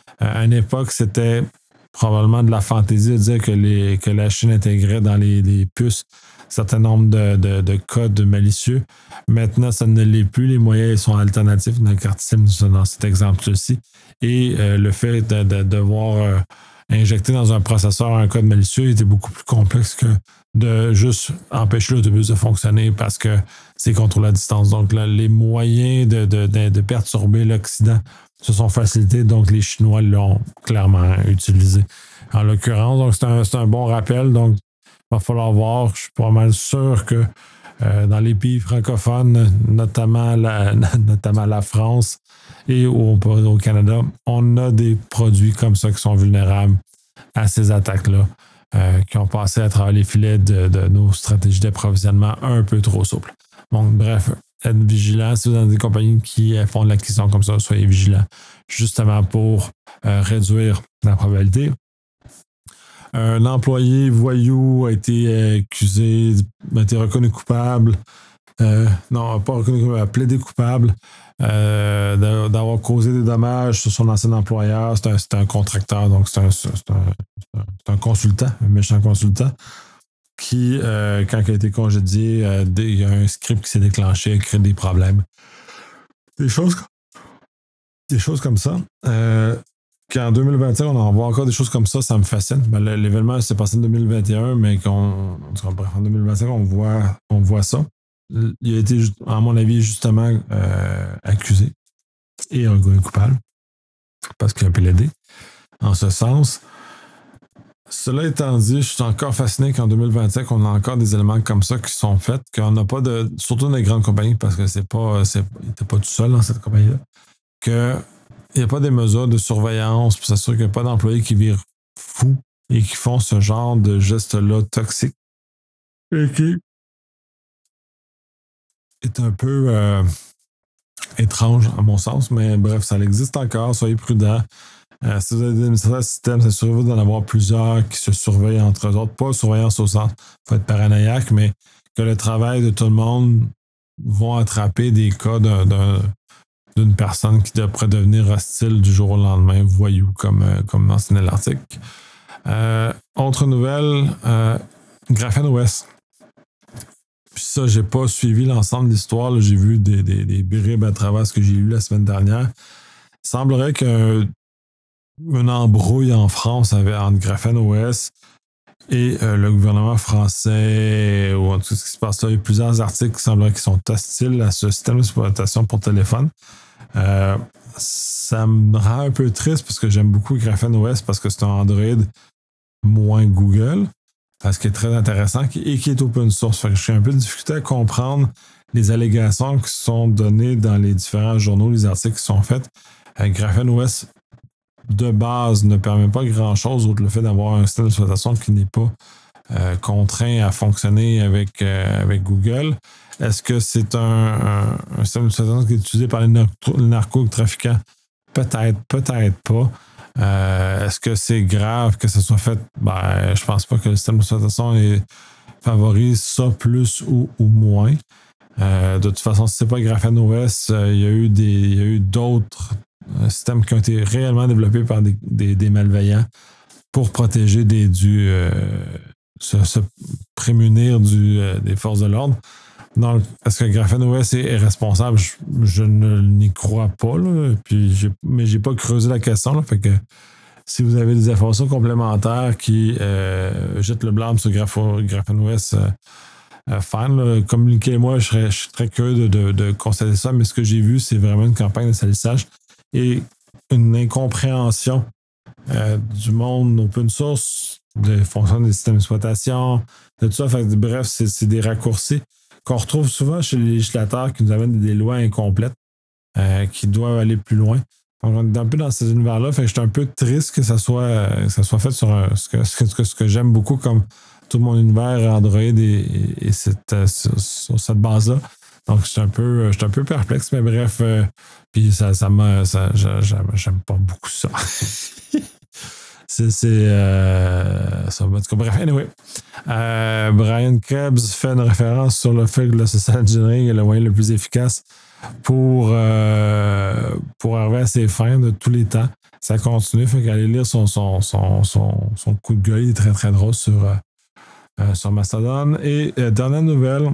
[SPEAKER 1] À une époque, c'était probablement de la fantaisie de dire que, les, que la Chine intégrait dans les, les puces un certain nombre de, de, de codes malicieux. Maintenant, ça ne l'est plus. Les moyens sont alternatifs dans le carte SIM dans cet exemple-ci. Et euh, le fait de, de devoir euh, injecter dans un processeur un code malicieux était beaucoup plus complexe que de juste empêcher l'autobus de fonctionner parce que c'est contrôlé à distance. Donc, là, les moyens de, de, de, de perturber l'Occident se sont facilités, donc les Chinois l'ont clairement utilisé. En l'occurrence, donc c'est un, c'est un bon rappel. Donc, il va falloir voir. Je suis pas mal sûr que euh, dans les pays francophones, notamment la, notamment la France et au, au Canada, on a des produits comme ça qui sont vulnérables à ces attaques-là, euh, qui ont passé à travers les filets de, de nos stratégies d'approvisionnement un peu trop souples. Donc, bref, être vigilant. Si vous avez des compagnies qui font de l'acquisition comme ça, soyez vigilants, justement pour euh, réduire la probabilité. Un employé voyou a été accusé, a été reconnu coupable, euh, non, pas reconnu coupable, a plaidé coupable euh, d'avoir causé des dommages sur son ancien employeur. C'est un, c'est un contracteur, donc c'est un, c'est un, c'est un consultant, un méchant consultant, qui, euh, quand il a été congédié, euh, il y a un script qui s'est déclenché, a créé des problèmes. Des choses, des choses comme ça. Euh, Qu'en deux mille vingt et un, on en voit encore des choses comme ça, ça me fascine. Ben, l'événement s'est passé en deux mille vingt et un, mais qu'on, en deux mille vingt-cinq, on voit, on voit ça. Il a été, à mon avis, justement euh, accusé et reconnu coupable parce qu'il a plaidé en ce sens. Cela étant dit, je suis encore fasciné qu'en deux mille vingt-cinq, on a encore des éléments comme ça qui sont faits, qu'on n'a pas de, surtout dans les grandes compagnies, parce que c'est pas, c'est, il n'était pas tout seul dans cette compagnie-là, que il n'y a pas des mesures de surveillance pour s'assurer qu'il n'y a pas d'employés qui virent fous et qui font ce genre de gestes-là toxiques et qui est un peu euh, étrange à mon sens, mais bref, ça existe encore, soyez prudents. Euh, si vous avez des administrateurs de système, assurez-vous d'en avoir plusieurs qui se surveillent entre eux autres. Pas surveillance au sens, il faut être paranoïaque, mais que le travail de tout le monde va attraper des cas d'un, d'un d'une personne qui devrait devenir hostile du jour au lendemain, voyou, comme, euh, comme mentionnait l'article. Euh, autre nouvelle, euh, Graphene O S. Puis ça, j'ai pas suivi l'ensemble de l'histoire. Là. J'ai vu des, des, des bribes à travers ce que j'ai lu la semaine dernière. Il semblerait qu'une embrouille en France avait, entre Graphene O S et euh, le gouvernement français, ou en tout cas ce qui se passe là. Il y a plusieurs articles qui sembleraient qu'ils sont hostiles à ce système d'exploitation pour téléphone. Euh, ça me rend un peu triste parce que j'aime beaucoup Graphene O S parce que c'est un Android moins Google, parce qu'il est très intéressant et qui est open source. Fait que je suis un peu de difficulté à comprendre les allégations qui sont données dans les différents journaux, les articles qui sont faits. Euh, Graphene O S de base ne permet pas grand-chose outre le fait d'avoir un système d'exploitation qui n'est pas euh, contraint à fonctionner avec, euh, avec Google. Est-ce que c'est un, un, un système d'exploitation qui est utilisé par les, nar- les narcotrafiquants? Peut-être, peut-être pas. Euh, est-ce que c'est grave que ça soit fait? Ben, je pense pas que le système d'exploitation est, favorise ça plus ou, ou moins. Euh, de toute façon, si c'est pas Graphene O S, euh, il y a eu des, il y a eu d'autres systèmes qui ont été réellement développés par des, des, des malveillants pour protéger des, du, euh, se, se prémunir du, euh, des forces de l'ordre. Donc, est-ce que Graphene O S est, est responsable? Je, je ne n'y crois pas, là. Puis j'ai, mais j'ai pas creusé la question. Là, fait que si vous avez des informations complémentaires qui euh, jettent le blâme sur Graph- Graphene O S, euh, euh, fan, là, communiquez-moi, je serais, je serais très curieux de, de, de constater ça, mais ce que j'ai vu, c'est vraiment une campagne de salissage et une incompréhension euh, du monde open source, de fonction des systèmes d'exploitation, de tout ça. Fait que, bref, c'est, c'est des raccourcis qu'on retrouve souvent chez les législateurs qui nous amènent des lois incomplètes, euh, qui doivent aller plus loin. Donc, on est un peu dans cet univers-là. Fait que je suis un peu triste que ça soit, euh, que ça soit fait sur un, ce, que, ce, que, ce que j'aime beaucoup comme tout mon univers Android et, et, et cette, euh, sur, sur cette base-là. Donc, je suis un peu, je suis un peu perplexe, mais bref, euh, puis ça, ça m'a, ça, j'aime, j'aime pas beaucoup ça. c'est, c'est, euh, ça va, en tout cas, bref, anyway. Euh, Brian Krebs fait une référence sur le fait que le social engineering est le moyen le plus efficace pour, euh, pour arriver à ses fins de tous les temps. Ça continue, fait qu'aller lire son, son, son, son, son coup de gueule, il est très très drôle sur, euh, sur Mastodon. Et euh, dernière nouvelle,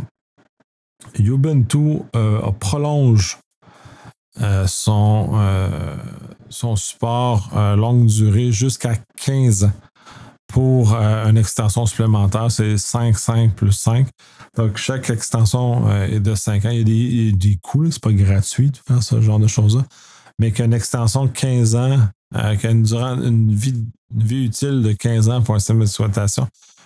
[SPEAKER 1] Ubuntu euh, prolonge euh, son, euh, son support euh, longue durée jusqu'à quinze ans pour euh, une extension supplémentaire. C'est cinq, cinq plus cinq. Donc, chaque extension euh, est de cinq ans. Il y a des, il y a des coûts, là, c'est pas gratuit de faire ce genre de choses-là. Mais qu'une extension de quinze ans, euh, qu'une durant une vie, une vie utile de quinze ans pour un système d'exploitation,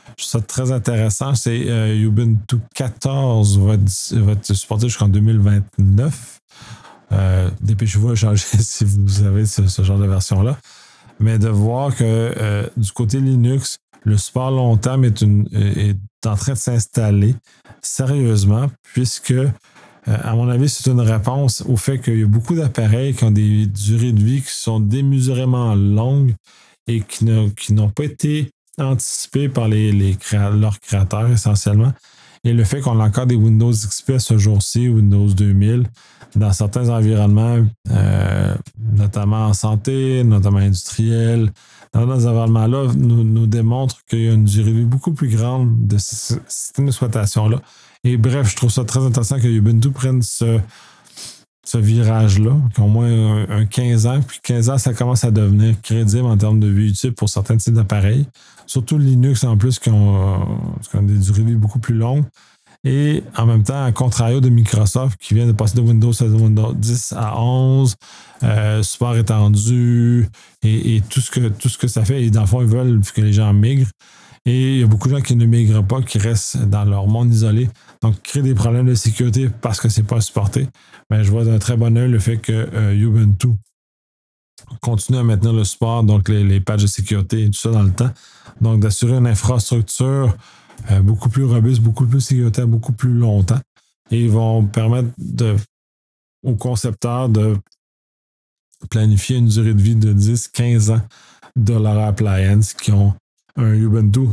[SPEAKER 1] je trouve ça très intéressant. C'est euh, Ubuntu quatorze va être, va être supporté jusqu'en deux mille vingt-neuf. Euh, dépêchez-vous à changer si vous avez ce, ce genre de version-là. Mais de voir que euh, du côté Linux, le support long terme est, une, est en train de s'installer sérieusement, puisque, euh, à mon avis, c'est une réponse au fait qu'il y a beaucoup d'appareils qui ont des durées de vie qui sont démesurément longues et qui, ne, qui n'ont pas été anticipées par les, les créa- leurs créateurs essentiellement. Et le fait qu'on a encore des Windows X P à ce jour-ci, Windows deux mille, dans certains environnements, euh, notamment en santé, notamment industriel, dans ces environnements-là, nous, nous démontre qu'il y a une durée de vie beaucoup plus grande de ce système d'exploitation-là. Et bref, je trouve ça très intéressant que Ubuntu prenne ce, ce virage-là, qui a au moins un, un quinze ans. Puis quinze ans, ça commence à devenir crédible en termes de vie utile pour certains types d'appareils. Surtout Linux, en plus, qui ont, qui ont des durées de vie beaucoup plus longues. Et en même temps, à contrario de Microsoft, qui vient de passer de Windows à Windows dix à onze, euh, support étendu, et, et tout, ce que, tout ce que ça fait. Et dans le fond, ils veulent que les gens migrent. Et il y a beaucoup de gens qui ne migrent pas, qui restent dans leur monde isolé. Donc, créer des problèmes de sécurité parce que c'est pas supporté. Mais je vois d'un très bon œil le fait que euh, Ubuntu continue à maintenir le support, donc les, les patchs de sécurité et tout ça dans le temps. Donc, d'assurer une infrastructure euh, beaucoup plus robuste, beaucoup plus sécuritaire, beaucoup plus longtemps. Et ils vont permettre de, aux concepteurs de planifier une durée de vie de dix à quinze ans de leur appliance qui ont un Ubuntu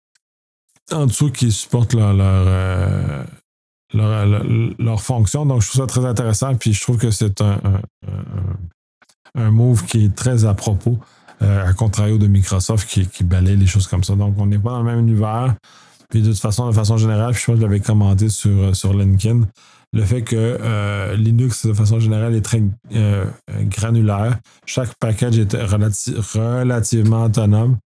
[SPEAKER 1] en dessous qui supporte leur, leur, euh, leur, leur, leur fonction. Donc, je trouve ça très intéressant. Puis, je trouve que c'est un, un, un move qui est très à propos, euh, à contrario de Microsoft qui, qui balaye les choses comme ça. Donc, on n'est pas dans le même univers. Puis, de toute façon, de façon générale, puis je pense que je l'avais commenté sur, sur LinkedIn, le fait que euh, Linux, de façon générale, est très euh, granulaire. Chaque package est relati- relativement autonome.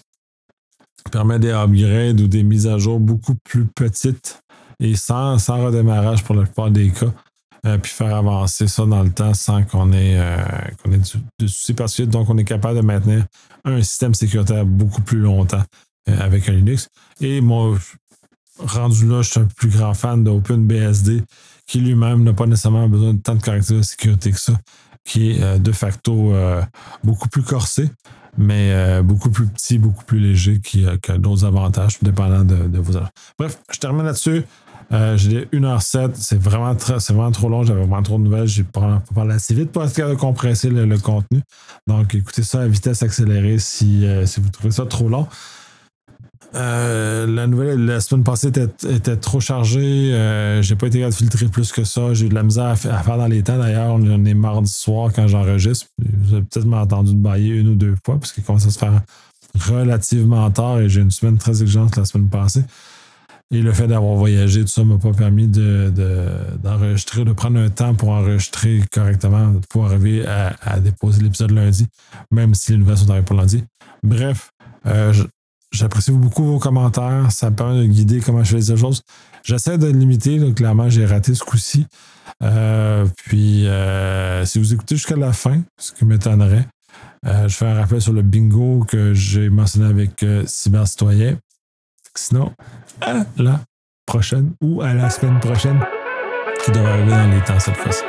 [SPEAKER 1] Permet des upgrades ou des mises à jour beaucoup plus petites et sans, sans redémarrage pour la plupart des cas. Euh, puis faire avancer ça dans le temps sans qu'on ait, euh, qu'on ait du, de soucis particuliers. Donc, on est capable de maintenir un système sécuritaire beaucoup plus longtemps euh, avec un Linux. Et moi, rendu là, je suis un plus grand fan d'OpenBSD qui lui-même n'a pas nécessairement besoin de tant de caractères de sécurité que ça, qui est euh, de facto euh, beaucoup plus corsé, mais euh, beaucoup plus petit, beaucoup plus léger, qui, euh, qui a d'autres avantages, dépendant de, de vos âges. Bref, je termine là-dessus. Euh, j'ai une heure sept, c'est vraiment, très, c'est vraiment trop long, j'avais vraiment trop de nouvelles, j'ai pas parlé assez vite pour être capable de compresser le, le contenu. Donc, écoutez ça à vitesse accélérée si, euh, si vous trouvez ça trop long. Euh, la nouvelle, la semaine passée était, était trop chargée. Euh, j'ai pas été capable de filtrer plus que ça. J'ai eu de la misère à, f- à faire dans les temps. D'ailleurs, on, on est mardi soir quand j'enregistre. Vous avez peut-être entendu de bailler une ou deux fois parce qu'il commence à se faire relativement tard et j'ai une semaine très exigeante la semaine passée. Et le fait d'avoir voyagé, tout ça m'a pas permis de, de, d'enregistrer, de prendre un temps pour enregistrer correctement, pour arriver à, à déposer l'épisode lundi, même si les nouvelles sont arrivées pour lundi. Bref, euh, je, j'apprécie beaucoup vos commentaires. Ça me permet de guider comment je fais les choses. J'essaie de limiter. Là, clairement, j'ai raté ce coup-ci. Euh, puis, euh, si vous écoutez jusqu'à la fin, ce qui m'étonnerait, euh, je fais un rappel sur le bingo que j'ai mentionné avec euh, Cybercitoyen. Sinon, à la prochaine ou à la semaine prochaine, qui devrait arriver dans les temps cette fois-ci.